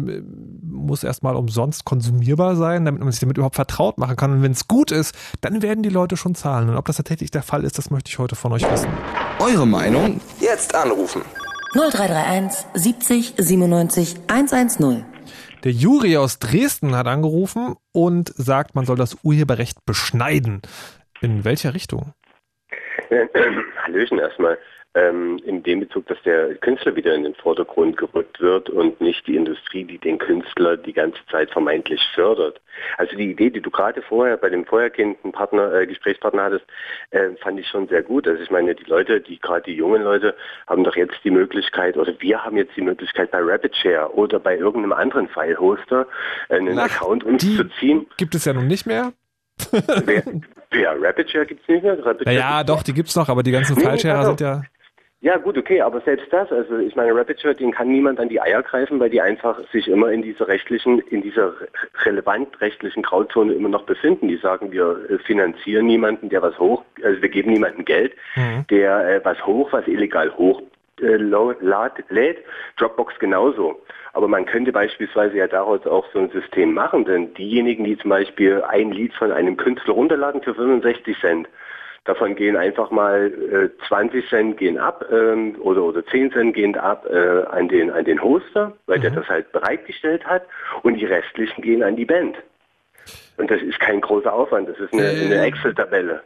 konsumierbar sein, damit man sich damit überhaupt vertraut machen kann. Und wenn es gut ist, dann werden die Leute schon zahlen. Und ob das tatsächlich der Fall ist, das möchte ich heute von euch wissen. Eure Meinung? Jetzt anrufen. 0331 70 97 110. Der Juri aus Dresden hat angerufen und sagt, man soll das Urheberrecht beschneiden. In welcher Richtung? Hallöchen erstmal. in dem Bezug, dass der Künstler wieder in den Vordergrund gerückt wird und nicht die Industrie, die den Künstler die ganze Zeit vermeintlich fördert. Also die Idee, die du gerade vorher bei dem vorhergehenden Gesprächspartner hattest, fand ich schon sehr gut. Also ich meine, die Leute, gerade die jungen Leute, haben doch jetzt die Möglichkeit, oder wir haben jetzt die Möglichkeit bei RapidShare oder bei irgendeinem anderen File-Hoster einen Account uns zu ziehen. Gibt es ja nun nicht mehr. Ja, RapidShare gibt es nicht mehr. Naja, doch, die gibt's noch, aber die ganzen File-Sharer sind ja... Ja, gut, okay, aber selbst das, also ich meine, RapidShare, den kann niemand an die Eier greifen, weil die einfach sich immer in dieser relevant rechtlichen Grauzone immer noch befinden. Die sagen, wir finanzieren niemanden, der also wir geben niemandem Geld, der was illegal lädt, Dropbox genauso. Aber man könnte beispielsweise ja daraus auch so ein System machen, denn diejenigen, die zum Beispiel ein Lied von einem Künstler runterladen für 65 Cent, davon gehen einfach mal 20 Cent gehen ab oder 10 Cent gehen ab an den Hoster, weil der das halt bereitgestellt hat, und die restlichen gehen an die Band. Und das ist kein großer Aufwand, das ist eine Excel-Tabelle.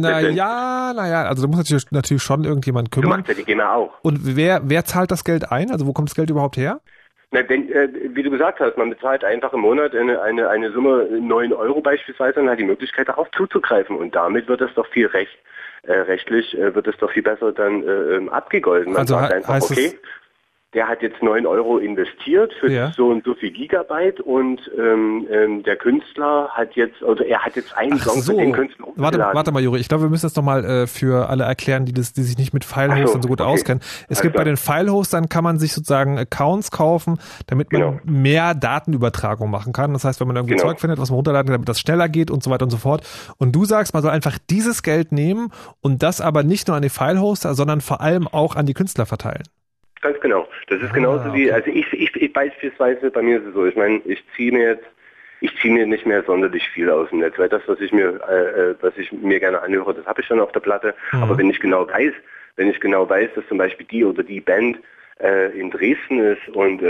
Naja, also da muss natürlich schon irgendjemand kümmern. Du machst ja die GEMA auch. Und wer zahlt das Geld ein? Also wo kommt das Geld überhaupt her? Na, denn, wie du gesagt hast, man bezahlt einfach im Monat eine Summe 9 Euro beispielsweise und hat die Möglichkeit darauf zuzugreifen, und damit wird es doch viel rechtlich wird es doch viel besser dann abgegolten. Man sagt einfach, okay, der hat jetzt 9 Euro investiert für so und so viel Gigabyte, und der Künstler hat jetzt, oder er hat jetzt einen Song für den Künstler hochgeladen. Warte mal, Juri, ich glaube, wir müssen das nochmal für alle erklären, die sich nicht mit File-Hostern so gut auskennen. Es gibt bei den File-Hostern, kann man sich sozusagen Accounts kaufen, damit man mehr Datenübertragung machen kann. Das heißt, wenn man irgendwie Zeug findet, was man runterladen kann, damit das schneller geht und so weiter und so fort. Und du sagst, man soll einfach dieses Geld nehmen und das aber nicht nur an die File-Hoster, sondern vor allem auch an die Künstler verteilen. Ganz genau. Das ist genauso wie, also ich beispielsweise, bei mir ist es so, ich meine, ich ziehe mir nicht mehr sonderlich viel aus dem Netz, weil das, was ich mir gerne anhöre, das habe ich schon auf der Platte. Aber wenn ich genau weiß, dass zum Beispiel die oder die Band in Dresden ist und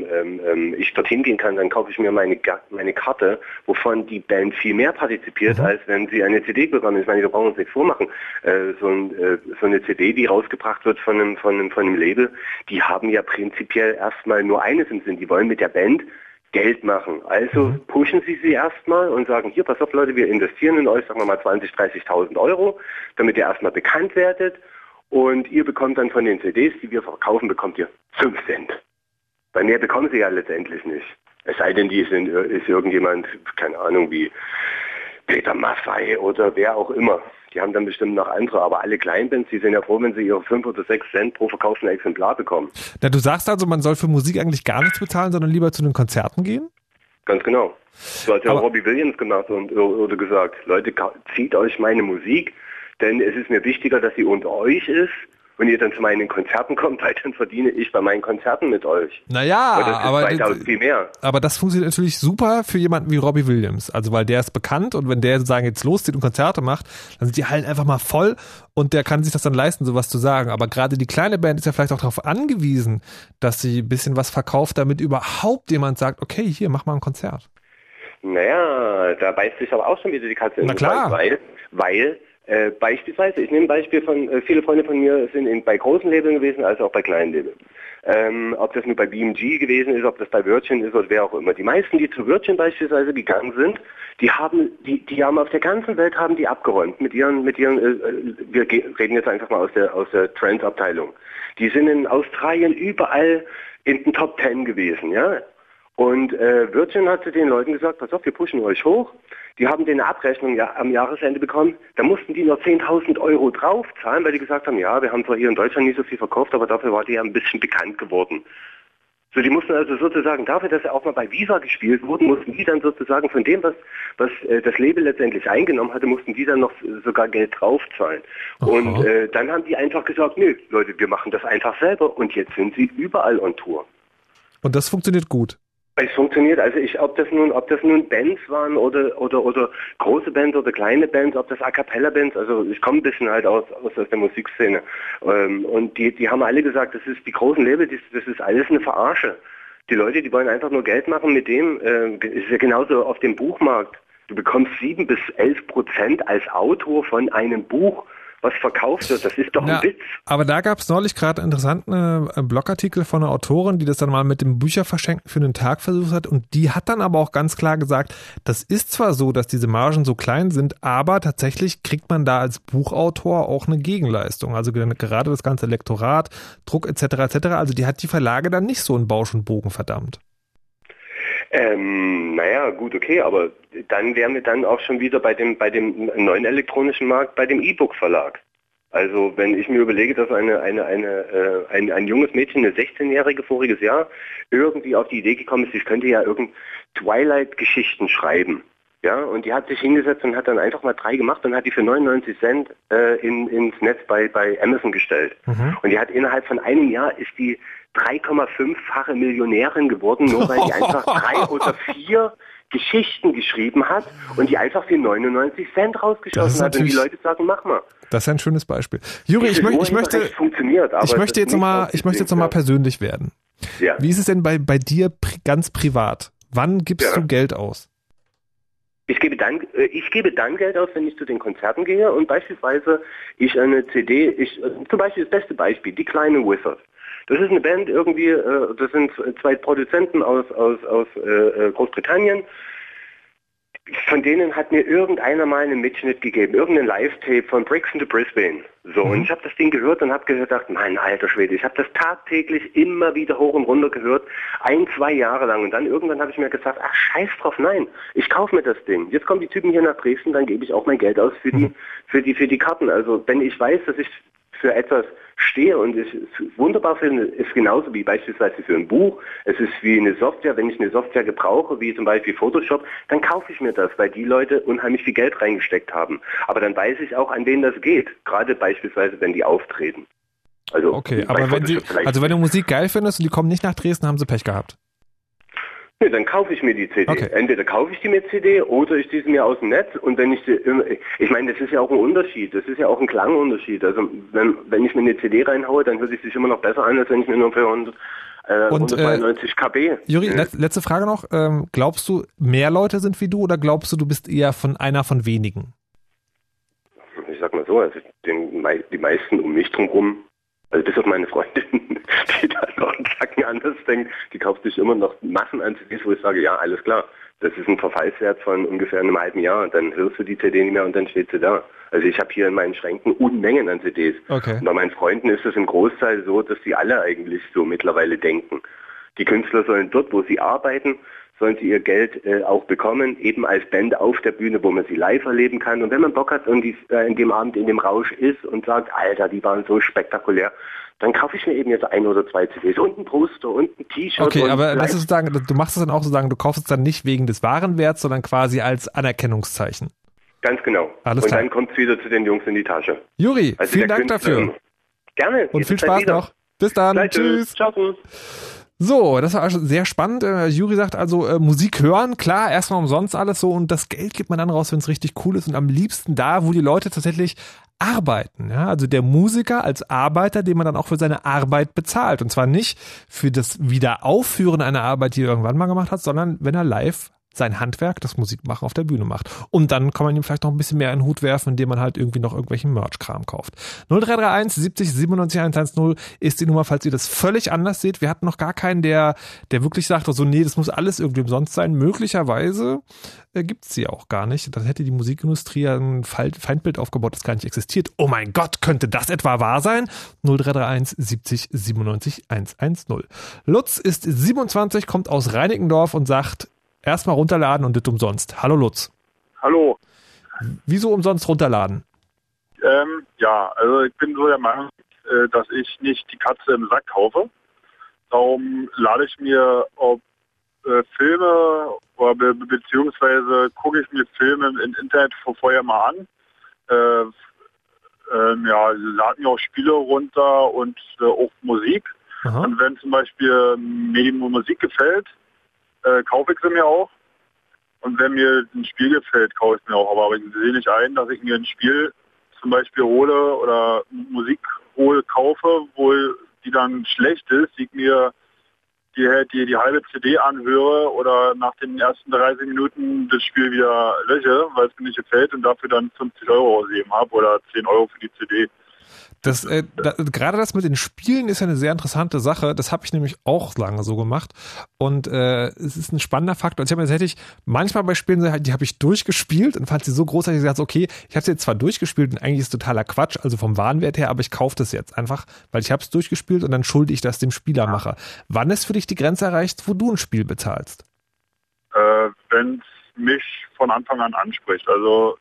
ich dorthin gehen kann, dann kaufe ich mir meine Karte, wovon die Band viel mehr partizipiert, als wenn sie eine CD bekommen. Ich meine, wir brauchen uns nichts vormachen. So eine CD, die rausgebracht wird von einem Label, die haben ja prinzipiell erstmal nur eines im Sinn, die wollen mit der Band Geld machen. Also pushen sie erstmal und sagen, hier, pass auf Leute, wir investieren in euch, sagen wir mal 20.000, 30.000 Euro, damit ihr erstmal bekannt werdet. Und ihr bekommt dann von den CDs, die wir verkaufen, bekommt ihr 5 Cent. Bei mehr bekommen sie ja letztendlich nicht. Es sei denn, ist irgendjemand, keine Ahnung, wie Peter Maffay oder wer auch immer. Die haben dann bestimmt noch andere, aber alle Kleinbands, die sind ja froh, wenn sie ihre 5 oder 6 Cent pro verkauften Exemplar bekommen. Na, du sagst also, man soll für Musik eigentlich gar nichts bezahlen, sondern lieber zu den Konzerten gehen? Ganz genau. So hat ja Robbie Williams gemacht oder gesagt, Leute, zieht euch meine Musik, denn es ist mir wichtiger, dass sie unter euch ist, wenn ihr dann zu meinen Konzerten kommt, weil dann verdiene ich bei meinen Konzerten mit euch. Naja, viel mehr. Aber das funktioniert natürlich super für jemanden wie Robbie Williams. Also weil der ist bekannt, und wenn der sozusagen jetzt loszieht und Konzerte macht, dann sind die Hallen einfach mal voll, und der kann sich das dann leisten, sowas zu sagen. Aber gerade die kleine Band ist ja vielleicht auch darauf angewiesen, dass sie ein bisschen was verkauft, damit überhaupt jemand sagt, okay, hier, mach mal ein Konzert. Naja, da beißt sich aber auch schon wieder die Katze in den Schwanz, weil beispielsweise, ich nehme ein Beispiel von, viele Freunde von mir sind bei großen Labeln gewesen, als auch bei kleinen Labeln. Ob das nur bei BMG gewesen ist, ob das bei Virgin ist oder wer auch immer. Die meisten, die zu Virgin beispielsweise gegangen sind, die haben auf der ganzen Welt haben die abgeräumt mit ihren, wir reden jetzt einfach mal aus der Trance-Abteilung. Die sind in Australien überall in den Top 10 gewesen, ja. Und Virgin hat zu den Leuten gesagt, pass auf, wir pushen euch hoch. Die haben eine Abrechnung am Jahresende bekommen. Da mussten die noch 10.000 Euro draufzahlen, weil die gesagt haben, ja, wir haben zwar hier in Deutschland nicht so viel verkauft, aber dafür war die ja ein bisschen bekannt geworden. So, die mussten also sozusagen dafür, dass sie auch mal bei Visa gespielt wurden, mussten die dann sozusagen von dem, was das Label letztendlich eingenommen hatte, mussten die dann noch sogar Geld draufzahlen. Aha. Und dann haben die einfach gesagt, nö, Leute, wir machen das einfach selber, und jetzt sind sie überall on Tour. Und das funktioniert gut? Es funktioniert, also ob das nun Bands waren oder große Bands oder kleine Bands, ob das A-Cappella-Bands, also ich komme ein bisschen halt aus der Musikszene, und die haben alle gesagt, das ist die großen Labels, das ist alles eine Verarsche. Die Leute, die wollen einfach nur Geld machen mit dem, ist ja genauso auf dem Buchmarkt. Du bekommst 7 bis 11% als Autor von einem Buch, was verkauft wird. Das ist doch ein Witz. Aber da gab es neulich gerade einen interessanten Blogartikel von einer Autorin, die das dann mal mit dem Bücherverschenken für einen Tag versucht hat. Und die hat dann aber auch ganz klar gesagt, das ist zwar so, dass diese Margen so klein sind, aber tatsächlich kriegt man da als Buchautor auch eine Gegenleistung. Also gerade das ganze Lektorat, Druck etc. Also die hat die Verlage dann nicht so in Bausch und Bogen, verdammt. Naja, gut, okay, aber dann wären wir dann auch schon wieder bei dem neuen elektronischen Markt, bei dem E-Book-Verlag. Also wenn ich mir überlege, dass ein junges Mädchen, eine 16-Jährige voriges Jahr, irgendwie auf die Idee gekommen ist, ich könnte ja Twilight-Geschichten schreiben. Ja, und die hat sich hingesetzt und hat dann einfach mal 3 gemacht und hat die für 99 Cent ins Netz bei Amazon gestellt. Und die hat innerhalb von einem Jahr ist die 3,5-fache Millionärin geworden, nur weil die einfach 3 oder 4 Geschichten geschrieben hat und die einfach für 99 Cent rausgeschossen hat. Und die Leute sagen, mach mal. Das ist ein schönes Beispiel. Juri, ich möchte jetzt nochmal persönlich werden. Ja. Wie ist es denn bei dir ganz privat? Wann gibst du Geld aus? Ich gebe dann Geld aus, wenn ich zu den Konzerten gehe und beispielsweise ich eine CD, zum Beispiel das beste Beispiel, die kleine Wizard. Das ist eine Band irgendwie, das sind 2 Produzenten aus Großbritannien. Von denen hat mir irgendeiner mal einen Mitschnitt gegeben, irgendein Live-Tape von Brixton to Brisbane. So, und ich habe das Ding gehört und habe gedacht, mein alter Schwede, ich habe das tagtäglich immer wieder hoch und runter gehört, 1-2 Jahre lang. Und dann irgendwann habe ich mir gesagt, ach scheiß drauf, nein, ich kaufe mir das Ding. Jetzt kommen die Typen hier nach Dresden, dann gebe ich auch mein Geld aus für die Karten. Also wenn ich weiß, dass ich für etwas stehe und es wunderbar finde, ist genauso wie beispielsweise für ein Buch. Es ist wie eine Software. Wenn ich eine Software gebrauche, wie zum Beispiel Photoshop, dann kaufe ich mir das, weil die Leute unheimlich viel Geld reingesteckt haben. Aber dann weiß ich auch, an wen das geht. Gerade beispielsweise, wenn die auftreten. Also, okay, aber wenn du Musik geil findest und die kommen nicht nach Dresden, haben sie Pech gehabt. Nee, dann kaufe ich mir die CD. Okay. Entweder kaufe ich die mit CD oder ich ziehe sie mir aus dem Netz und wenn ich meine, das ist ja auch ein Unterschied, das ist ja auch ein Klangunterschied. Also wenn ich mir eine CD reinhaue, dann hört es sich immer noch besser an, als wenn ich mir nur für 192 KB. Juri, letzte Frage noch. Glaubst du, mehr Leute sind wie du oder glaubst du, du bist eher einer von wenigen? Ich sag mal so, also die meisten um mich drumherum, also bis auf meine Freundin, die da noch einen Zacken anders denkt, die kauft sich immer noch Massen an CDs, wo ich sage, ja, alles klar, das ist ein Verfallswert von ungefähr einem halben Jahr und dann hörst du die CD nicht mehr und dann steht sie da. Also ich habe hier in meinen Schränken Unmengen an CDs. Okay. Und bei meinen Freunden ist es im Großteil so, dass die alle eigentlich so mittlerweile denken. Die Künstler sollen dort, wo sie arbeiten, sollen sie ihr Geld auch bekommen, eben als Band auf der Bühne, wo man sie live erleben kann. Und wenn man Bock hat und in dem Abend in dem Rausch ist und sagt, Alter, die waren so spektakulär, dann kaufe ich mir eben jetzt 1 oder 2 CDs und ein Poster und ein T-Shirt. Okay, aber das ist sozusagen, du machst es dann auch sozusagen, du kaufst es dann nicht wegen des Warenwerts, sondern quasi als Anerkennungszeichen. Ganz genau. Alles und klar. Dann kommt es wieder zu den Jungs in die Tasche. Juri, also vielen Dank dafür. Gerne. Und viel Spaß noch. Bis dann. Gleich, tschüss. Ciao. So, das war also sehr spannend. Juri sagt also, Musik hören, klar, erstmal umsonst alles so und das Geld gibt man dann raus, wenn es richtig cool ist und am liebsten da, wo die Leute tatsächlich arbeiten. Ja? Also der Musiker als Arbeiter, den man dann auch für seine Arbeit bezahlt. Und zwar nicht für das Wiederaufführen einer Arbeit, die er irgendwann mal gemacht hat, sondern wenn er live sein Handwerk, das Musikmachen auf der Bühne macht. Und dann kann man ihm vielleicht noch ein bisschen mehr in den Hut werfen, indem man halt irgendwie noch irgendwelchen Merch-Kram kauft. 0331 70 97 110 ist die Nummer, falls ihr das völlig anders seht. Wir hatten noch gar keinen, der wirklich sagt, so, nee, das muss alles irgendwie umsonst sein. Möglicherweise gibt's sie auch gar nicht. Dann hätte die Musikindustrie ein Feindbild aufgebaut, das gar nicht existiert. Oh mein Gott, könnte das etwa wahr sein? 0331 70 97 110. Lutz ist 27, kommt aus Reinickendorf und sagt, erstmal runterladen und das umsonst. Hallo Lutz. Hallo. Wieso umsonst runterladen? Ja, also ich bin so der Meinung, dass ich nicht die Katze im Sack kaufe. Darum lade ich mir Filme oder beziehungsweise gucke ich mir Filme im Internet vorher mal an. Lade mir auch Spiele runter und auch Musik. Aha. Und wenn zum Beispiel mir die Musik gefällt, kaufe ich sie mir auch. Und wenn mir ein Spiel gefällt, kaufe ich es mir auch. Aber ich sehe nicht ein, dass ich mir ein Spiel zum Beispiel hole oder Musik kaufe, wo die dann schlecht ist, die halt die halbe CD anhöre oder nach den ersten 30 Minuten das Spiel wieder lösche, weil es mir nicht gefällt und dafür dann 50 Euro ausgegeben habe oder 10 Euro für die CD. Gerade das mit den Spielen ist ja eine sehr interessante Sache. Das habe ich nämlich auch lange so gemacht. Und es ist ein spannender Faktor. Also ich habe mir tatsächlich manchmal bei Spielen, die habe ich durchgespielt und fand sie so großartig, dass ich gesagt, okay, ich habe sie jetzt zwar durchgespielt und eigentlich ist es totaler Quatsch, also vom Warenwert her, aber ich kaufe das jetzt einfach, weil ich habe es durchgespielt und dann schulde ich das dem Spielermacher. Wann ist für dich die Grenze erreicht, wo du ein Spiel bezahlst? Wenn es mich von Anfang an anspricht. Also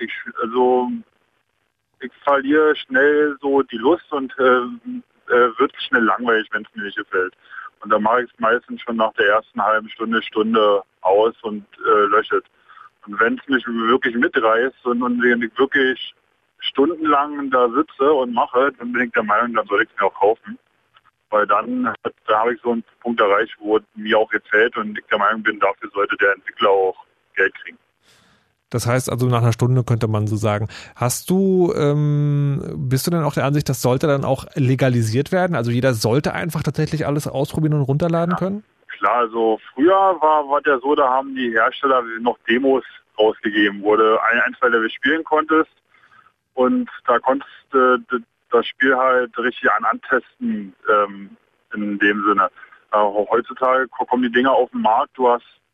ich verliere schnell so die Lust und wird schnell langweilig, wenn es mir nicht gefällt. Und dann mache ich es meistens schon nach der ersten halben Stunde aus und lösche es. Und wenn es mich wirklich mitreißt und wenn ich wirklich stundenlang da sitze und mache, dann bin ich der Meinung, dann soll ich es mir auch kaufen. Weil da habe ich so einen Punkt erreicht, wo es mir auch gefällt und ich der Meinung bin, dafür sollte der Entwickler auch Geld kriegen. Das heißt also, nach einer Stunde könnte man so sagen. Bist du denn auch der Ansicht, das sollte dann auch legalisiert werden? Also jeder sollte einfach tatsächlich alles ausprobieren und runterladen können? Klar, also früher war der so, da haben die Hersteller noch Demos rausgegeben, wo du ein, zwei Level spielen konntest und da konntest du das Spiel halt richtig antesten in dem Sinne. Heutzutage kommen die Dinger auf den Markt, du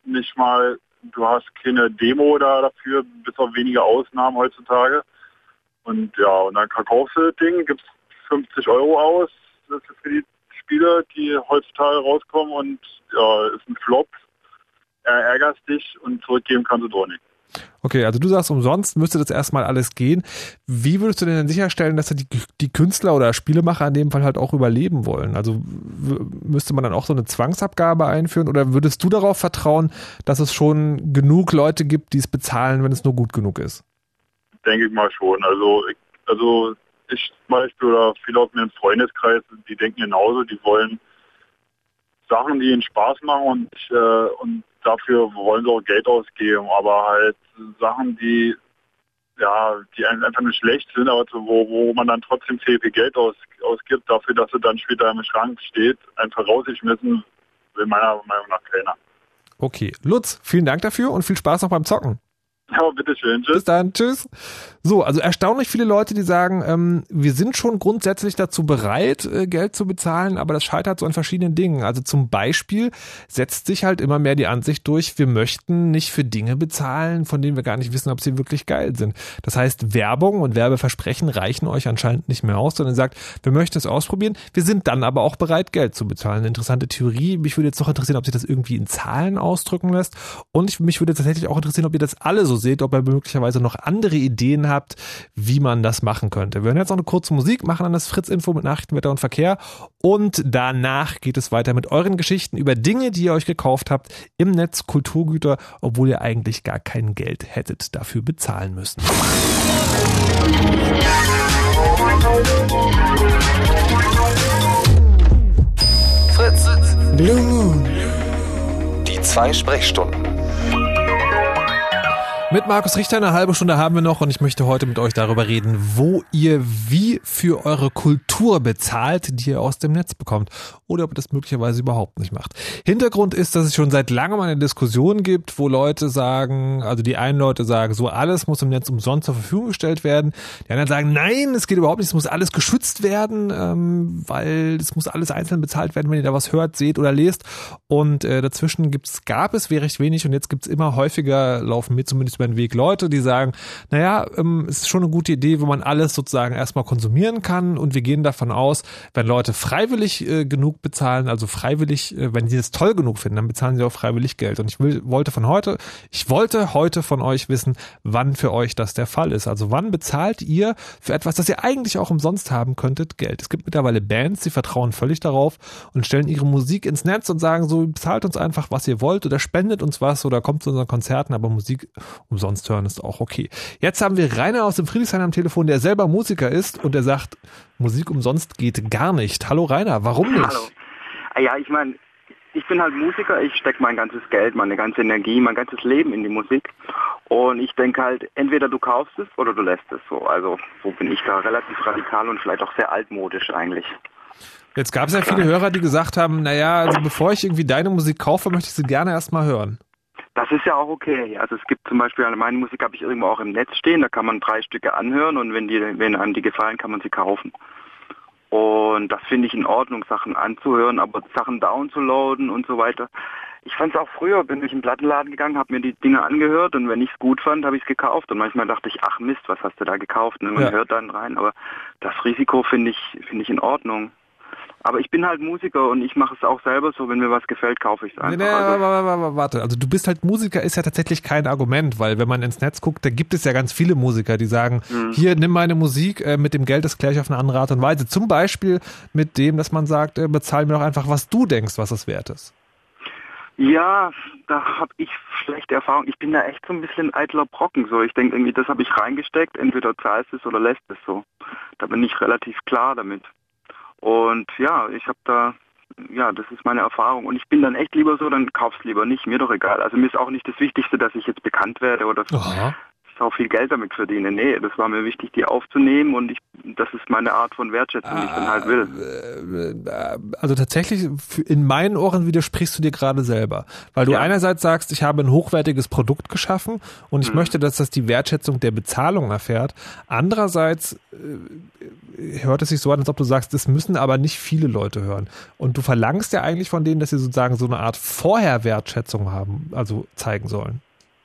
hast keine Demo dafür, bis auf wenige Ausnahmen heutzutage. Und ja, und dann kaufst du das Ding, gibst 50 Euro aus für die Spiele, die heutzutage rauskommen und ja, ist ein Flop. Ärgerst dich und zurückgeben kannst du doch nicht. Okay, also du sagst, umsonst müsste das erstmal alles gehen. Wie würdest du denn sicherstellen, dass die Künstler oder Spielemacher in dem Fall halt auch überleben wollen? Also müsste man dann auch so eine Zwangsabgabe einführen oder würdest du darauf vertrauen, dass es schon genug Leute gibt, die es bezahlen, wenn es nur gut genug ist? Denke ich mal schon. Also ich zum Beispiel oder viele aus meinem Freundeskreis, die denken genauso, die wollen Sachen, die ihnen Spaß machen und dafür wollen sie auch Geld ausgeben, aber halt Sachen, die einfach nur schlecht sind, aber wo man dann trotzdem viel Geld ausgibt, dafür, dass sie dann später im Schrank steht, einfach rausgeschmissen, will meiner Meinung nach keiner. Okay, Lutz, vielen Dank dafür und viel Spaß noch beim Zocken. Ja, bitteschön. Tschüss. Bis dann. Tschüss. So, also erstaunlich viele Leute, die sagen, wir sind schon grundsätzlich dazu bereit, Geld zu bezahlen, aber das scheitert so an verschiedenen Dingen. Also zum Beispiel setzt sich halt immer mehr die Ansicht durch, wir möchten nicht für Dinge bezahlen, von denen wir gar nicht wissen, ob sie wirklich geil sind. Das heißt, Werbung und Werbeversprechen reichen euch anscheinend nicht mehr aus, sondern ihr sagt, wir möchten es ausprobieren, wir sind dann aber auch bereit, Geld zu bezahlen. Eine interessante Theorie. Mich würde jetzt noch interessieren, ob sich das irgendwie in Zahlen ausdrücken lässt und mich würde tatsächlich auch interessieren, ob ihr das alle so seht, ob ihr möglicherweise noch andere Ideen habt, wie man das machen könnte. Wir hören jetzt noch eine kurze Musik, machen dann das Fritz-Info mit Nachrichten, Wetter und Verkehr und danach geht es weiter mit euren Geschichten über Dinge, die ihr euch gekauft habt im Netz, Kulturgüter, obwohl ihr eigentlich gar kein Geld hättet dafür bezahlen müssen. Fritz. Blue Moon. Die 2 Sprechstunden. Mit Markus Richter eine halbe Stunde haben wir noch und ich möchte heute mit euch darüber reden, wo ihr wie für eure Kultur bezahlt, die ihr aus dem Netz bekommt oder ob ihr das möglicherweise überhaupt nicht macht. Hintergrund ist, dass es schon seit langem eine Diskussion gibt, wo Leute sagen, also die einen Leute sagen, so alles muss im Netz umsonst zur Verfügung gestellt werden. Die anderen sagen, nein, es geht überhaupt nicht, es muss alles geschützt werden, weil es muss alles einzeln bezahlt werden, wenn ihr da was hört, seht oder lest. Und dazwischen gab es recht wenig und jetzt gibt es immer häufiger, laufen mir zumindest über den Weg Leute, die sagen, naja, es ist schon eine gute Idee, wo man alles sozusagen erstmal konsumieren kann und wir gehen davon aus, wenn Leute freiwillig genug bezahlen, also freiwillig, wenn sie es toll genug finden, dann bezahlen sie auch freiwillig Geld. Und ich wollte heute von euch wissen, wann für euch das der Fall ist. Also wann bezahlt ihr für etwas, das ihr eigentlich auch umsonst haben könntet, Geld? Es gibt mittlerweile Bands, die vertrauen völlig darauf und stellen ihre Musik ins Netz und sagen so, bezahlt uns einfach, was ihr wollt oder spendet uns was oder kommt zu unseren Konzerten, aber Musik umsonst hören ist auch okay. Jetzt haben wir Rainer aus dem Friedrichshain am Telefon, der selber Musiker ist und der sagt, Musik umsonst geht gar nicht. Hallo Rainer, warum nicht? Hallo. Ja, ich meine, ich bin halt Musiker, ich stecke mein ganzes Geld, meine ganze Energie, mein ganzes Leben in die Musik und ich denke halt, entweder du kaufst es oder du lässt es so. Also so bin ich da relativ radikal und vielleicht auch sehr altmodisch eigentlich. Jetzt gab es ja viele Hörer, die gesagt haben, naja, also bevor ich irgendwie deine Musik kaufe, möchte ich sie gerne erstmal hören. Das ist ja auch okay. Also es gibt zum Beispiel, meine Musik habe ich irgendwo auch im Netz stehen, da kann man 3 Stücke anhören und wenn einem die gefallen, kann man sie kaufen. Und das finde ich in Ordnung, Sachen anzuhören, aber Sachen downzuladen und so weiter. Ich fand es auch früher, bin durch den Plattenladen gegangen, habe mir die Dinge angehört und wenn ich es gut fand, habe ich es gekauft. Und manchmal dachte ich, ach Mist, was hast du da gekauft? Und man hört dann rein, aber das Risiko finde ich in Ordnung. Aber ich bin halt Musiker und ich mache es auch selber so, wenn mir was gefällt, kaufe ich es einfach. Warte, also du bist halt Musiker, ist ja tatsächlich kein Argument, weil wenn man ins Netz guckt, da gibt es ja ganz viele Musiker, die sagen, hier, nimm meine Musik, mit dem Geld, das kläre ich auf eine andere Art und Weise. Zum Beispiel mit dem, dass man sagt, bezahl mir doch einfach, was du denkst, was es wert ist. Ja, da habe ich schlechte Erfahrungen. Ich bin da echt so ein bisschen eitler Brocken. So, ich denke irgendwie, das habe ich reingesteckt, entweder zahlst es oder lässt es so. Da bin ich relativ klar damit. Und ja, das ist meine Erfahrung. Und ich bin dann echt lieber so, dann kauf's lieber nicht, mir doch egal. Also mir ist auch nicht das Wichtigste, dass ich jetzt bekannt werde oder auch viel Geld damit verdiene. Nee, das war mir wichtig, die aufzunehmen und das ist meine Art von Wertschätzung, die ich dann halt will. Also tatsächlich, in meinen Ohren widersprichst du dir gerade selber. Weil du einerseits sagst, ich habe ein hochwertiges Produkt geschaffen und ich möchte, dass das die Wertschätzung der Bezahlung erfährt. Andererseits hört es sich so an, als ob du sagst, das müssen aber nicht viele Leute hören. Und du verlangst ja eigentlich von denen, dass sie sozusagen so eine Art Vorher-Wertschätzung haben, also zeigen sollen.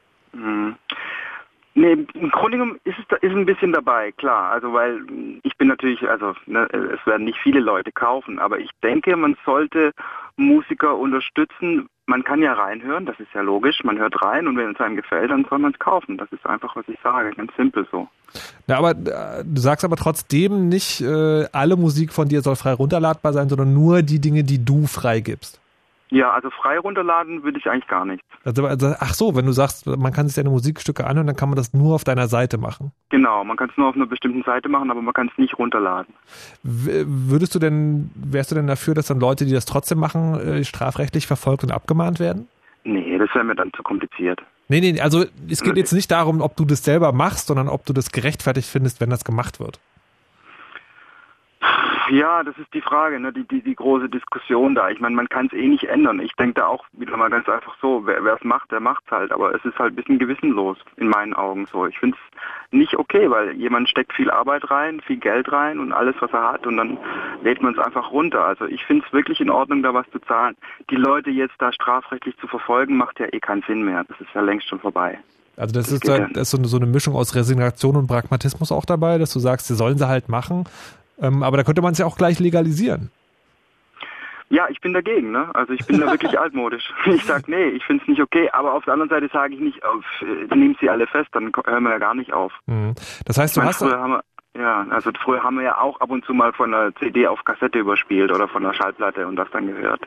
Nee, im Grunde genommen ist ein bisschen dabei, klar. Also weil ich bin natürlich, es werden nicht viele Leute kaufen, aber ich denke, man sollte Musiker unterstützen. Man kann ja reinhören, das ist ja logisch. Man hört rein und wenn es einem gefällt, dann soll man es kaufen. Das ist einfach, was ich sage, ganz simpel so. Ja, aber du sagst aber trotzdem nicht, alle Musik von dir soll frei runterladbar sein, sondern nur die Dinge, die du freigibst. Ja, also frei runterladen würde ich eigentlich gar nicht. Also, ach so, wenn du sagst, man kann sich deine Musikstücke anhören, dann kann man das nur auf deiner Seite machen. Genau, man kann es nur auf einer bestimmten Seite machen, aber man kann es nicht runterladen. Wärst du denn dafür, dass dann Leute, die das trotzdem machen, strafrechtlich verfolgt und abgemahnt werden? Nee, das wäre mir dann zu kompliziert. Nee, also es geht jetzt nicht darum, ob du das selber machst, sondern ob du das gerechtfertigt findest, wenn das gemacht wird. Ja, das ist die Frage, ne? Die große Diskussion da. Ich meine, man kann es eh nicht ändern. Ich denke da auch wieder mal ganz einfach so, wer es macht, der macht es halt. Aber es ist halt ein bisschen gewissenlos, in meinen Augen so. Ich finde es nicht okay, weil jemand steckt viel Arbeit rein, viel Geld rein und alles, was er hat und dann lädt man es einfach runter. Also ich finde es wirklich in Ordnung, da was zu zahlen. Die Leute jetzt da strafrechtlich zu verfolgen, macht ja eh keinen Sinn mehr. Das ist ja längst schon vorbei. Also das ist so eine Mischung aus Resignation und Pragmatismus auch dabei, dass du sagst, sie sollen sie halt machen. Aber da könnte man es ja auch gleich legalisieren. Ja, ich bin dagegen, ne? Also ich bin da wirklich altmodisch. Ich sag, nee, ich finde es nicht okay, aber auf der anderen Seite sage ich nicht, nehmt sie alle fest, dann hören wir ja gar nicht auf. Das heißt, früher haben wir ja auch ab und zu mal von einer CD auf Kassette überspielt oder von einer Schallplatte und das dann gehört.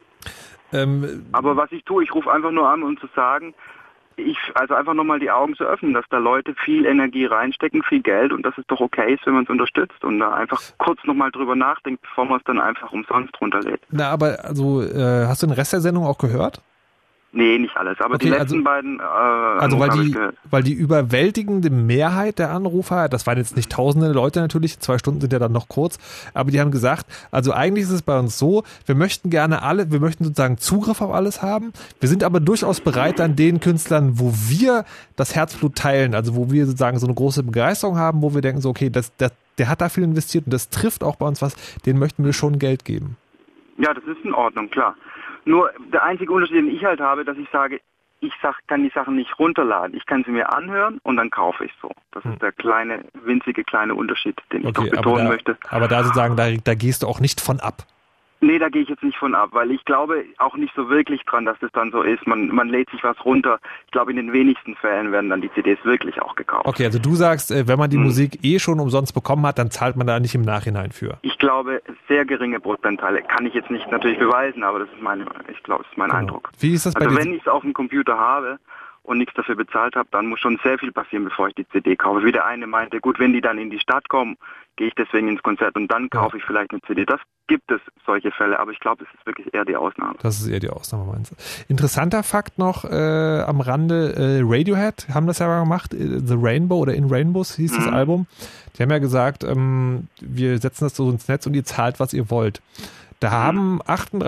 Aber was ich tue, ich rufe einfach nur an, um zu sagen, also einfach nochmal die Augen zu öffnen, dass da Leute viel Energie reinstecken, viel Geld und dass es doch okay ist, wenn man es unterstützt und da einfach kurz nochmal drüber nachdenkt, bevor man es dann einfach umsonst runterlädt. Na, aber also hast du den Rest der Sendung auch gehört? Nee, nicht alles, aber okay, die letzten beiden weil die überwältigende Mehrheit der Anrufer, das waren jetzt nicht tausende Leute natürlich, 2 Stunden sind ja dann noch kurz, aber die haben gesagt, also eigentlich ist es bei uns so, wir möchten sozusagen Zugriff auf alles haben, wir sind aber durchaus bereit an den Künstlern, wo wir das Herzblut teilen, also wo wir sozusagen so eine große Begeisterung haben, wo wir denken so, okay, der hat da viel investiert und das trifft auch bei uns was, den möchten wir schon Geld geben. Ja, das ist in Ordnung, klar. Nur der einzige Unterschied, den ich halt habe, dass ich sage, kann die Sachen nicht runterladen. Ich kann sie mir anhören und dann kaufe ich so. Das ist der winzige kleine Unterschied, den ich doch betonen möchte. Aber da sozusagen, da gehst du auch nicht von ab. Nee, da gehe ich jetzt nicht von ab, weil ich glaube auch nicht so wirklich dran, dass das dann so ist. Man lädt sich was runter. Ich glaube, in den wenigsten Fällen werden dann die CDs wirklich auch gekauft. Okay, also du sagst, wenn man die Musik schon umsonst bekommen hat, dann zahlt man da nicht im Nachhinein für. Ich glaube, sehr geringe Prozentanteile. Kann ich jetzt nicht natürlich beweisen, aber das ist mein Eindruck. Wie ist das bei dir? Also wenn ich es auf dem Computer habe und nichts dafür bezahlt habe, dann muss schon sehr viel passieren, bevor ich die CD kaufe. Wie der eine meinte, gut, wenn die dann in die Stadt kommen, gehe ich deswegen ins Konzert und dann kaufe ich vielleicht eine CD. Das gibt es, solche Fälle, aber ich glaube, es ist wirklich eher die Ausnahme. Das ist eher die Ausnahme, meinst du? Interessanter Fakt noch am Rande, Radiohead haben das ja mal gemacht, The Rainbow oder In Rainbows hieß das Album. Die haben ja gesagt, wir setzen das so ins Netz und ihr zahlt, was ihr wollt. Da haben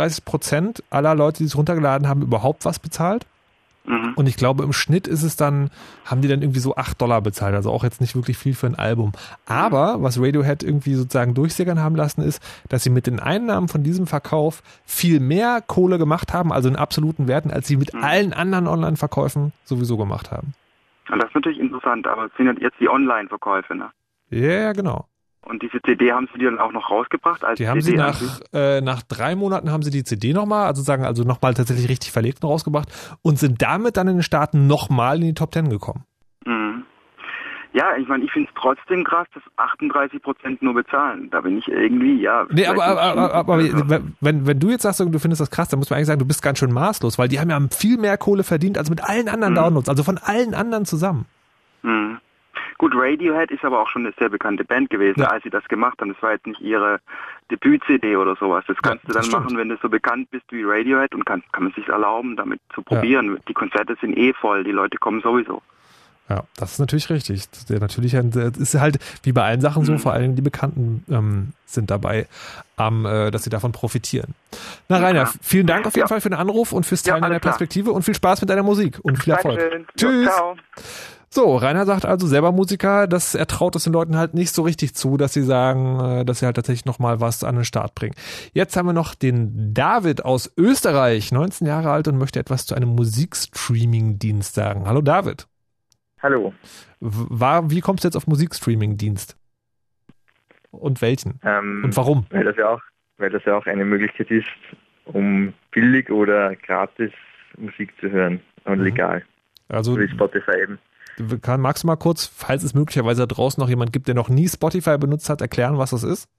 38% aller Leute, die es runtergeladen haben, überhaupt was bezahlt. Und ich glaube, im Schnitt ist es dann, haben die dann irgendwie so $8 bezahlt, also auch jetzt nicht wirklich viel für ein Album. Aber was Radiohead irgendwie sozusagen durchsickern haben lassen, ist, dass sie mit den Einnahmen von diesem Verkauf viel mehr Kohle gemacht haben, also in absoluten Werten, als sie mit allen anderen Online-Verkäufen sowieso gemacht haben. Und das ist natürlich interessant, aber es sind ja jetzt die Online-Verkäufe, ne? Ja, genau. Und diese CD haben sie dann auch noch rausgebracht? Als die haben CD sie nach 3 Monaten haben sie die CD nochmal tatsächlich richtig verlegt und rausgebracht und sind damit dann in den Staaten nochmal in die Top 10 gekommen. Mhm. Ja, ich meine, ich finde es trotzdem krass, dass 38% nur bezahlen. Da bin ich irgendwie, Nee, aber wenn du jetzt sagst, du findest das krass, dann muss man eigentlich sagen, du bist ganz schön maßlos, weil die haben ja viel mehr Kohle verdient als mit allen anderen Downloads, also von allen anderen zusammen. Mhm. Gut, Radiohead ist aber auch schon eine sehr bekannte Band gewesen, als sie das gemacht haben. Das war jetzt nicht ihre Debüt-CD oder sowas. Das kannst du dann machen, wenn du so bekannt bist wie Radiohead und kann man sich erlauben, damit zu probieren. Die Konzerte sind voll, die Leute kommen sowieso. Ja, das ist natürlich richtig. Das ist halt wie bei allen Sachen so, vor allem die Bekannten sind dabei, dass sie davon profitieren. Na Rainer, vielen Dank auf jeden Fall für den Anruf und fürs Teilen deiner Perspektive und viel Spaß mit deiner Musik und viel Erfolg. Dankeschön. Tschüss. Ja, ciao. So, Rainer sagt also selber Musiker, er traut es den Leuten halt nicht so richtig zu, dass sie sagen, dass sie halt tatsächlich nochmal was an den Start bringen. Jetzt haben wir noch den David aus Österreich, 19 Jahre alt und möchte etwas zu einem Musikstreaming-Dienst sagen. Hallo David. Hallo. Wie kommst du jetzt auf Musikstreaming-Dienst? Und welchen? Und warum? Weil das ja auch eine Möglichkeit ist, um billig oder gratis Musik zu hören und legal. Also wie Spotify eben. Magst du mal kurz, falls es möglicherweise da draußen noch jemand gibt, der noch nie Spotify benutzt hat, erklären, was das ist?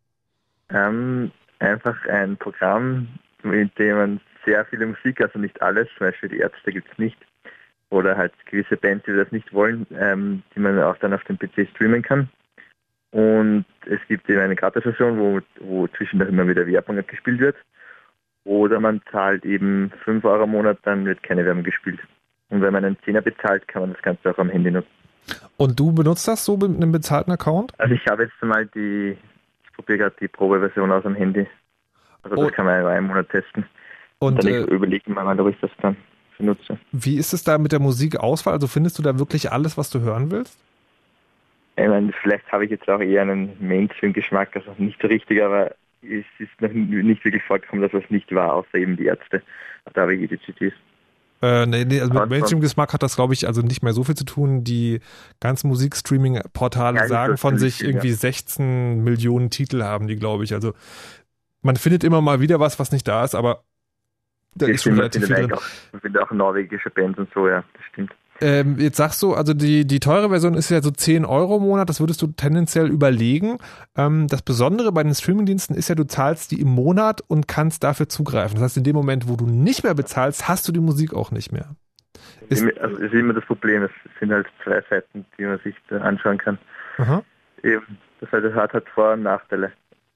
Einfach ein Programm, mit dem man sehr viele Musik, also nicht alles, zum Beispiel die Ärzte gibt es nicht, oder halt gewisse Bands, die das nicht wollen, die man auch dann auf dem PC streamen kann. Und es gibt eben eine Gratis-Version, wo zwischendurch immer wieder Werbung gespielt wird. Oder man zahlt eben 5 € im Monat, dann wird keine Werbung gespielt. Und wenn man einen 10er bezahlt, kann man das Ganze auch am Handy nutzen. Und du benutzt das so mit einem bezahlten Account? Also ich habe jetzt mal ich probiere gerade die Probeversion aus am Handy. Also das kann man über einen Monat testen. Und dann überlegen wir mal, ob ich das dann benutze. Wie ist es da mit der Musikauswahl? Also findest du da wirklich alles, was du hören willst? Ich meine, vielleicht habe ich jetzt auch eher einen Mainstream-Geschmack, also nicht so richtig, aber es ist noch nicht wirklich vorgekommen, dass was nicht war, außer eben die Ärzte. Da habe ich jede CDs. Also mit Mainstream-Geschmack hat das, glaube ich, also nicht mehr so viel zu tun. Die ganzen Musikstreaming-Portale sagen von sich irgendwie 16 Millionen Titel haben die, glaube ich. Also man findet immer mal wieder was nicht da ist, aber da ist schon relativ viel drin. Man findet auch norwegische Bands und so, ja, das stimmt. Jetzt sagst du, also die teure Version ist ja so 10 € im Monat, das würdest du tendenziell überlegen. Das Besondere bei den Streamingdiensten ist ja, du zahlst die im Monat und kannst dafür zugreifen. Das heißt, in dem Moment, wo du nicht mehr bezahlst, hast du die Musik auch nicht mehr. Das ist immer das Problem, es sind halt 2 Seiten, die man sich da anschauen kann. Aha. Eben, das hat halt Vor- und Nachteile.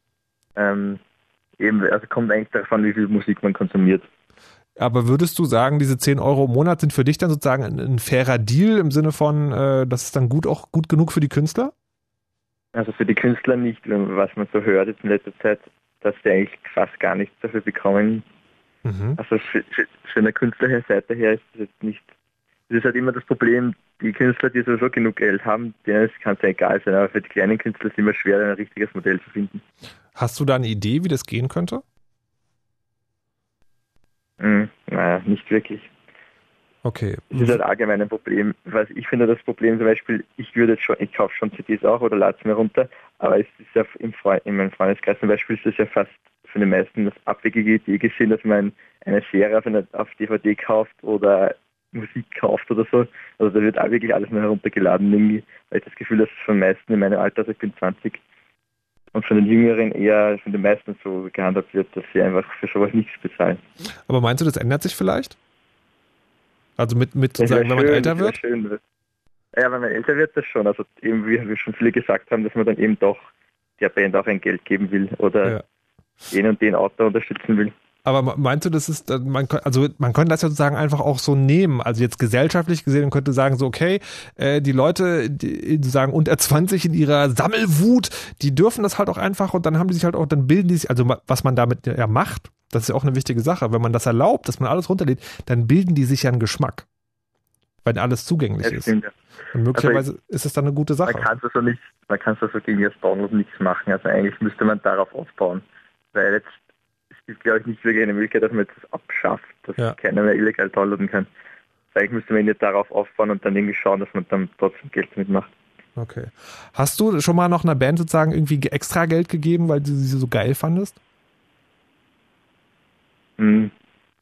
Also kommt eigentlich davon an, wie viel Musik man konsumiert. Aber würdest du sagen, diese 10 € im Monat sind für dich dann sozusagen ein fairer Deal im Sinne von, das ist dann gut genug für die Künstler? Also für die Künstler nicht, was man so hört jetzt in letzter Zeit, dass die eigentlich fast gar nichts dafür bekommen. Mhm. Also für eine Künstlerseite her ist das jetzt nicht. Das ist halt immer das Problem, die Künstler, die sowieso genug Geld haben, denen kann es ja egal sein, aber für die kleinen Künstler ist es immer schwer, ein richtiges Modell zu finden. Hast du da eine Idee, wie das gehen könnte? Naja, nicht wirklich. Okay. Das ist halt allgemein ein Problem. Ich finde das Problem zum Beispiel, ich kaufe schon CDs auch oder lade es mir runter, aber es ist ja in meinem Freundeskreis zum Beispiel ist das ja fast für die meisten das abwegige Idee gesehen, dass man eine Serie auf DVD kauft oder Musik kauft oder so. Also da wird auch wirklich alles nur heruntergeladen irgendwie, weil ich das Gefühl, dass es von den meisten in meinem Alter, also ich bin 20, und von den Jüngeren eher von den meisten so gehandhabt wird, dass sie einfach für sowas nichts bezahlen. Aber meinst du, das ändert sich vielleicht? Also mit sozusagen, wenn man älter wird? Schön. Ja, wenn man älter wird, das schon. Also eben, wie schon viele gesagt haben, dass man dann eben doch der Band auch ein Geld geben will oder den und den Autor unterstützen will. Aber meinst du, das ist, man könnte das ja sozusagen einfach auch so nehmen, also jetzt gesellschaftlich gesehen, man könnte sagen so, okay, die Leute, die sagen unter 20 in ihrer Sammelwut, die dürfen das halt auch einfach und dann haben die sich halt auch, dann bilden die sich, also was man damit ja macht, das ist ja auch eine wichtige Sache, wenn man das erlaubt, dass man alles runterlädt, dann bilden die sich ja einen Geschmack, weil alles zugänglich ist. Stimmt, ja. Und möglicherweise ist es dann eine gute Sache. Man kann so gegen das Download nichts machen, also eigentlich müsste man darauf aufbauen, weil jetzt es gibt, glaube ich, nicht wirklich eine Möglichkeit, dass man jetzt das abschafft, dass keiner mehr illegal downloaden kann. Eigentlich müsste man nicht darauf aufbauen und dann irgendwie schauen, dass man dann trotzdem Geld damit macht. Okay. Hast du schon mal noch einer Band sozusagen irgendwie extra Geld gegeben, weil du sie so geil fandest? Na,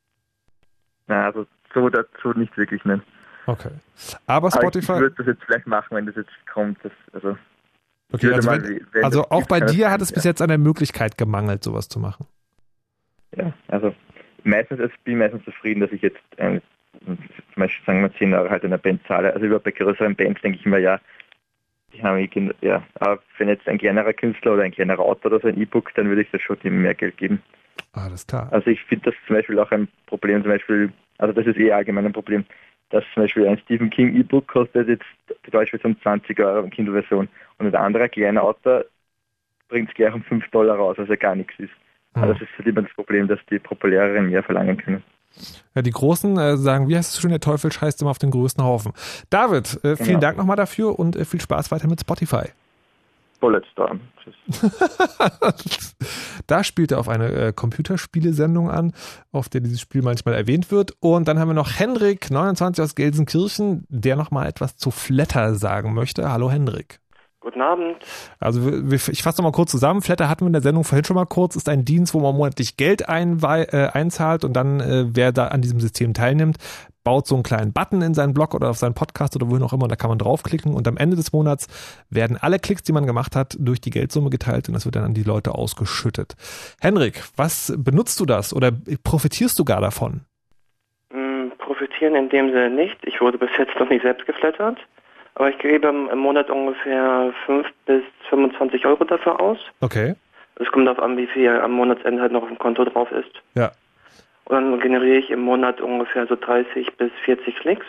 also so dazu nicht wirklich, nein. Okay. Aber Spotify... Ich würde das jetzt vielleicht machen, wenn das jetzt kommt. Okay, also auch bei dir hat es bis jetzt an der Möglichkeit gemangelt, sowas zu machen. Ja, also bin ich meistens zufrieden, dass ich jetzt zum Beispiel, sagen wir 10 Euro halt einer Band zahle. Also überhaupt bei größeren Bands denke ich immer, die haben aber wenn jetzt ein kleinerer Künstler oder ein kleinerer Autor oder so ein E-Book, dann würde ich das schon dem mehr Geld geben. Alles klar. Also ich finde das zum Beispiel auch ein Problem, also das ist allgemein ein Problem, dass zum Beispiel ein Stephen King E-Book kostet jetzt die deutsche Version 20 Euro in Kindle-Version und ein anderer kleiner Autor bringt es gleich um $5 raus, also gar nichts ist. Also das ist halt immer das Problem, dass die Populäreren mehr verlangen können. Ja, die Großen sagen, wie heißt es schon, der Teufel scheißt immer auf den größten Haufen. David, vielen Dank nochmal dafür und viel Spaß weiter mit Spotify. Bulletstorm. Tschüss. Da spielt er auf eine Computerspielesendung an, auf der dieses Spiel manchmal erwähnt wird. Und dann haben wir noch Hendrik, 29 aus Gelsenkirchen, der nochmal etwas zu Flatter sagen möchte. Hallo Hendrik. Guten Abend. Also ich fasse nochmal kurz zusammen. Flatter hatten wir in der Sendung vorhin schon mal kurz. Ist ein Dienst, wo man monatlich Geld einzahlt und dann, wer da an diesem System teilnimmt, baut so einen kleinen Button in seinen Blog oder auf seinen Podcast oder wohin auch immer und da kann man draufklicken und am Ende des Monats werden alle Klicks, die man gemacht hat, durch die Geldsumme geteilt und das wird dann an die Leute ausgeschüttet. Henrik, was benutzt du das oder profitierst du gar davon? Profitieren in dem Sinne nicht. Ich wurde bis jetzt noch nicht selbst geflattert. Aber ich gebe im Monat ungefähr 5 bis 25 Euro dafür aus. Okay. Es kommt darauf an, wie viel am Monatsende halt noch auf dem Konto drauf ist. Ja. Und dann generiere ich im Monat ungefähr so 30 bis 40 Klicks.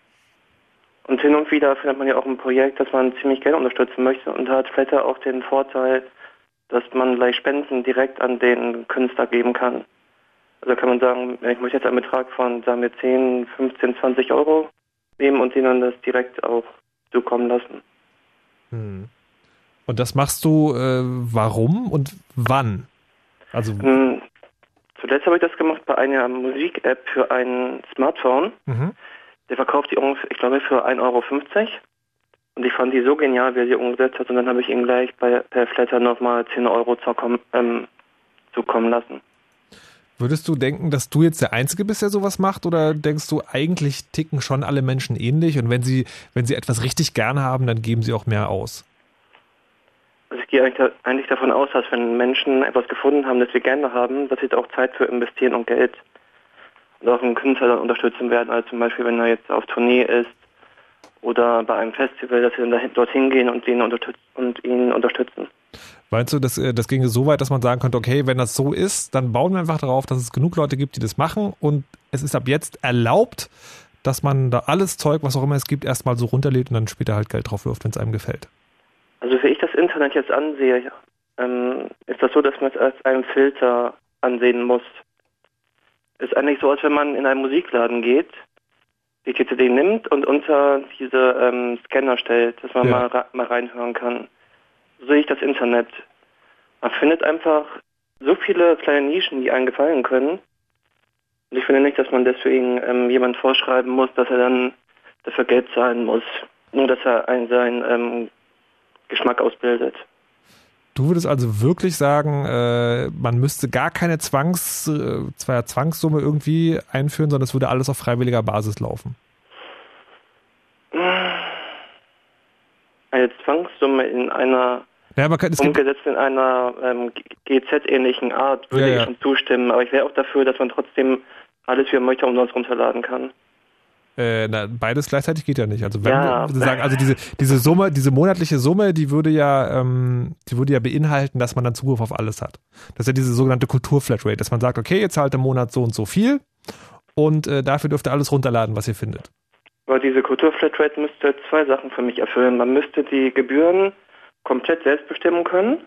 Und hin und wieder findet man ja auch ein Projekt, das man ziemlich gerne unterstützen möchte. Und da hat Flatter auch den Vorteil, dass man gleich Spenden direkt an den Künstler geben kann. Also kann man sagen, ich möchte jetzt einen Betrag von, sagen wir, 10, 15, 20 Euro nehmen und denen das direkt auch zukommen lassen. Und das machst du warum und wann? Also zuletzt habe ich das gemacht bei einer Musik-App für ein Smartphone. Der verkauft die ungefähr, ich glaube, für 1,50 Euro. Und ich fand die so genial, wie er sie umgesetzt hat. Und dann habe ich ihm gleich per Flatter nochmal 10 Euro zukommen lassen. Würdest du denken, dass du jetzt der Einzige bist, der sowas macht? Oder denkst du, eigentlich ticken schon alle Menschen ähnlich? Und wenn sie etwas richtig gerne haben, dann geben sie auch mehr aus? Also ich gehe eigentlich davon aus, dass wenn Menschen etwas gefunden haben, das sie gerne haben, dass sie da auch Zeit für investieren und Geld und auch einen Künstler dann unterstützen werden. Also zum Beispiel, wenn er jetzt auf Tournee ist oder bei einem Festival, dass sie dann dorthin gehen und ihn unterstützen. Meinst du, das ginge so weit, dass man sagen könnte, okay, wenn das so ist, dann bauen wir einfach darauf, dass es genug Leute gibt, die das machen und es ist ab jetzt erlaubt, dass man da alles Zeug, was auch immer es gibt, erstmal so runterlädt und dann später halt Geld drauf wirft, wenn es einem gefällt? Also wie ich das Internet jetzt ansehe, ist das so, dass man es als einen Filter ansehen muss. Ist eigentlich so, als wenn man in einen Musikladen geht, die CD nimmt und unter diese Scanner stellt, dass man mal reinhören kann. So sehe ich das Internet. Man findet einfach so viele kleine Nischen, die einem gefallen können. Und ich finde nicht, dass man deswegen jemand vorschreiben muss, dass er dann dafür Geld zahlen muss. Nur, dass er seinen Geschmack ausbildet. Du würdest also wirklich sagen, man müsste gar keine Zwangssumme irgendwie einführen, sondern es würde alles auf freiwilliger Basis laufen? Eine Zwangssumme in einer umgesetzt in einer GZ-ähnlichen Art würde ich schon zustimmen, aber ich wäre auch dafür, dass man trotzdem alles, wie man möchte, umsonst runterladen kann. Beides gleichzeitig geht ja nicht. Also wenn wir sagen, also diese Summe, diese monatliche Summe, die würde ja beinhalten, dass man dann Zugriff auf alles hat. Das ist ja diese sogenannte Kultur-Flatrate, dass man sagt, okay, ihr zahlt im Monat so und so viel und dafür dürft ihr alles runterladen, was ihr findet. Aber diese Kultur-Flatrate müsste 2 Sachen für mich erfüllen. Man müsste die Gebühren komplett selbst bestimmen können.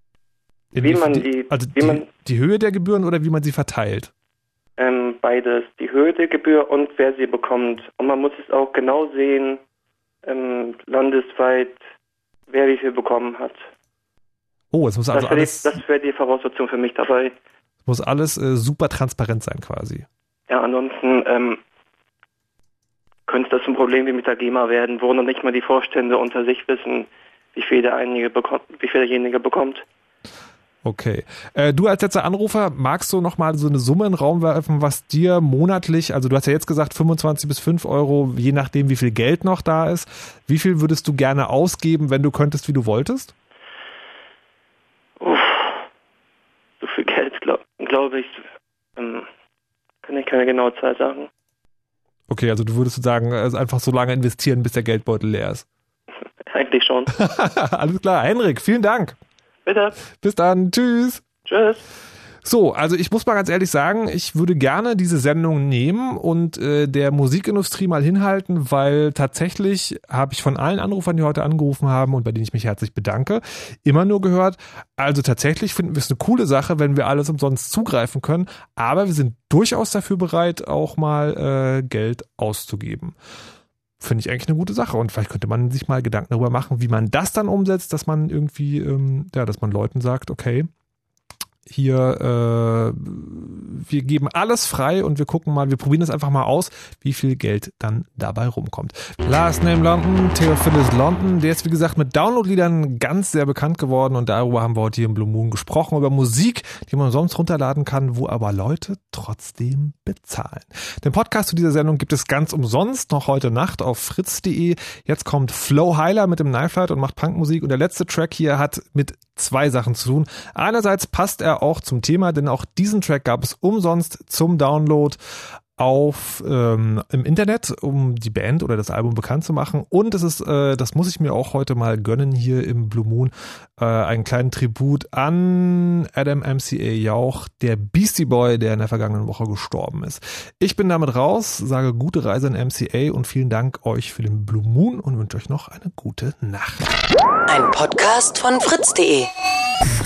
Die Höhe der Gebühren oder wie man sie verteilt? Beides, die Höhe der Gebühr und wer sie bekommt. Und man muss es auch genau sehen, landesweit, wer wie viel bekommen hat. Oh, es muss also alles... Das wäre die Voraussetzung für mich dabei. Es muss alles super transparent sein quasi. Ja, ansonsten könnte das ein Problem wie mit der GEMA werden, wo noch nicht mal die Vorstände unter sich wissen, wie viel derjenige bekommt. Okay. Du als letzter Anrufer, magst du nochmal so eine Summe in den Raum werfen, was dir monatlich, also du hast ja jetzt gesagt 25 bis 5 Euro, je nachdem wie viel Geld noch da ist. Wie viel würdest du gerne ausgeben, wenn du könntest, wie du wolltest? So viel Geld, glaube ich, kann ich keine genaue Zahl sagen. Okay, also du würdest sagen, einfach so lange investieren, bis der Geldbeutel leer ist. Eigentlich schon. Alles klar, Henrik, vielen Dank. Bitte. Bis dann. Tschüss. Tschüss. So, also ich muss mal ganz ehrlich sagen, ich würde gerne diese Sendung nehmen und der Musikindustrie mal hinhalten, weil tatsächlich habe ich von allen Anrufern, die heute angerufen haben und bei denen ich mich herzlich bedanke, immer nur gehört, also tatsächlich finden wir es eine coole Sache, wenn wir alles umsonst zugreifen können, aber wir sind durchaus dafür bereit, auch mal Geld auszugeben. Finde ich eigentlich eine gute Sache und vielleicht könnte man sich mal Gedanken darüber machen, wie man das dann umsetzt, dass man irgendwie, dass man Leuten sagt, okay, hier, wir geben alles frei und wir gucken mal, wir probieren das einfach mal aus, wie viel Geld dann dabei rumkommt. Last Name London, Theophilus London, der ist wie gesagt mit Download-Liedern ganz sehr bekannt geworden und darüber haben wir heute hier im Blue Moon gesprochen, über Musik, die man sonst runterladen kann, wo aber Leute trotzdem bezahlen. Den Podcast zu dieser Sendung gibt es ganz umsonst noch heute Nacht auf fritz.de. Jetzt kommt Flo Heiler mit dem Knife Fight und macht Punkmusik und der letzte Track hier hat mit 2 Sachen zu tun. Einerseits passt er auch zum Thema, denn auch diesen Track gab es umsonst zum Download auf im Internet, um die Band oder das Album bekannt zu machen. Und es ist, das muss ich mir auch heute mal gönnen hier im Blue Moon, einen kleinen Tribut an Adam MCA Jauch, der Beastie Boy, der in der vergangenen Woche gestorben ist. Ich bin damit raus, sage gute Reise an MCA und vielen Dank euch für den Blue Moon und wünsche euch noch eine gute Nacht. Ein Podcast von fritz.de.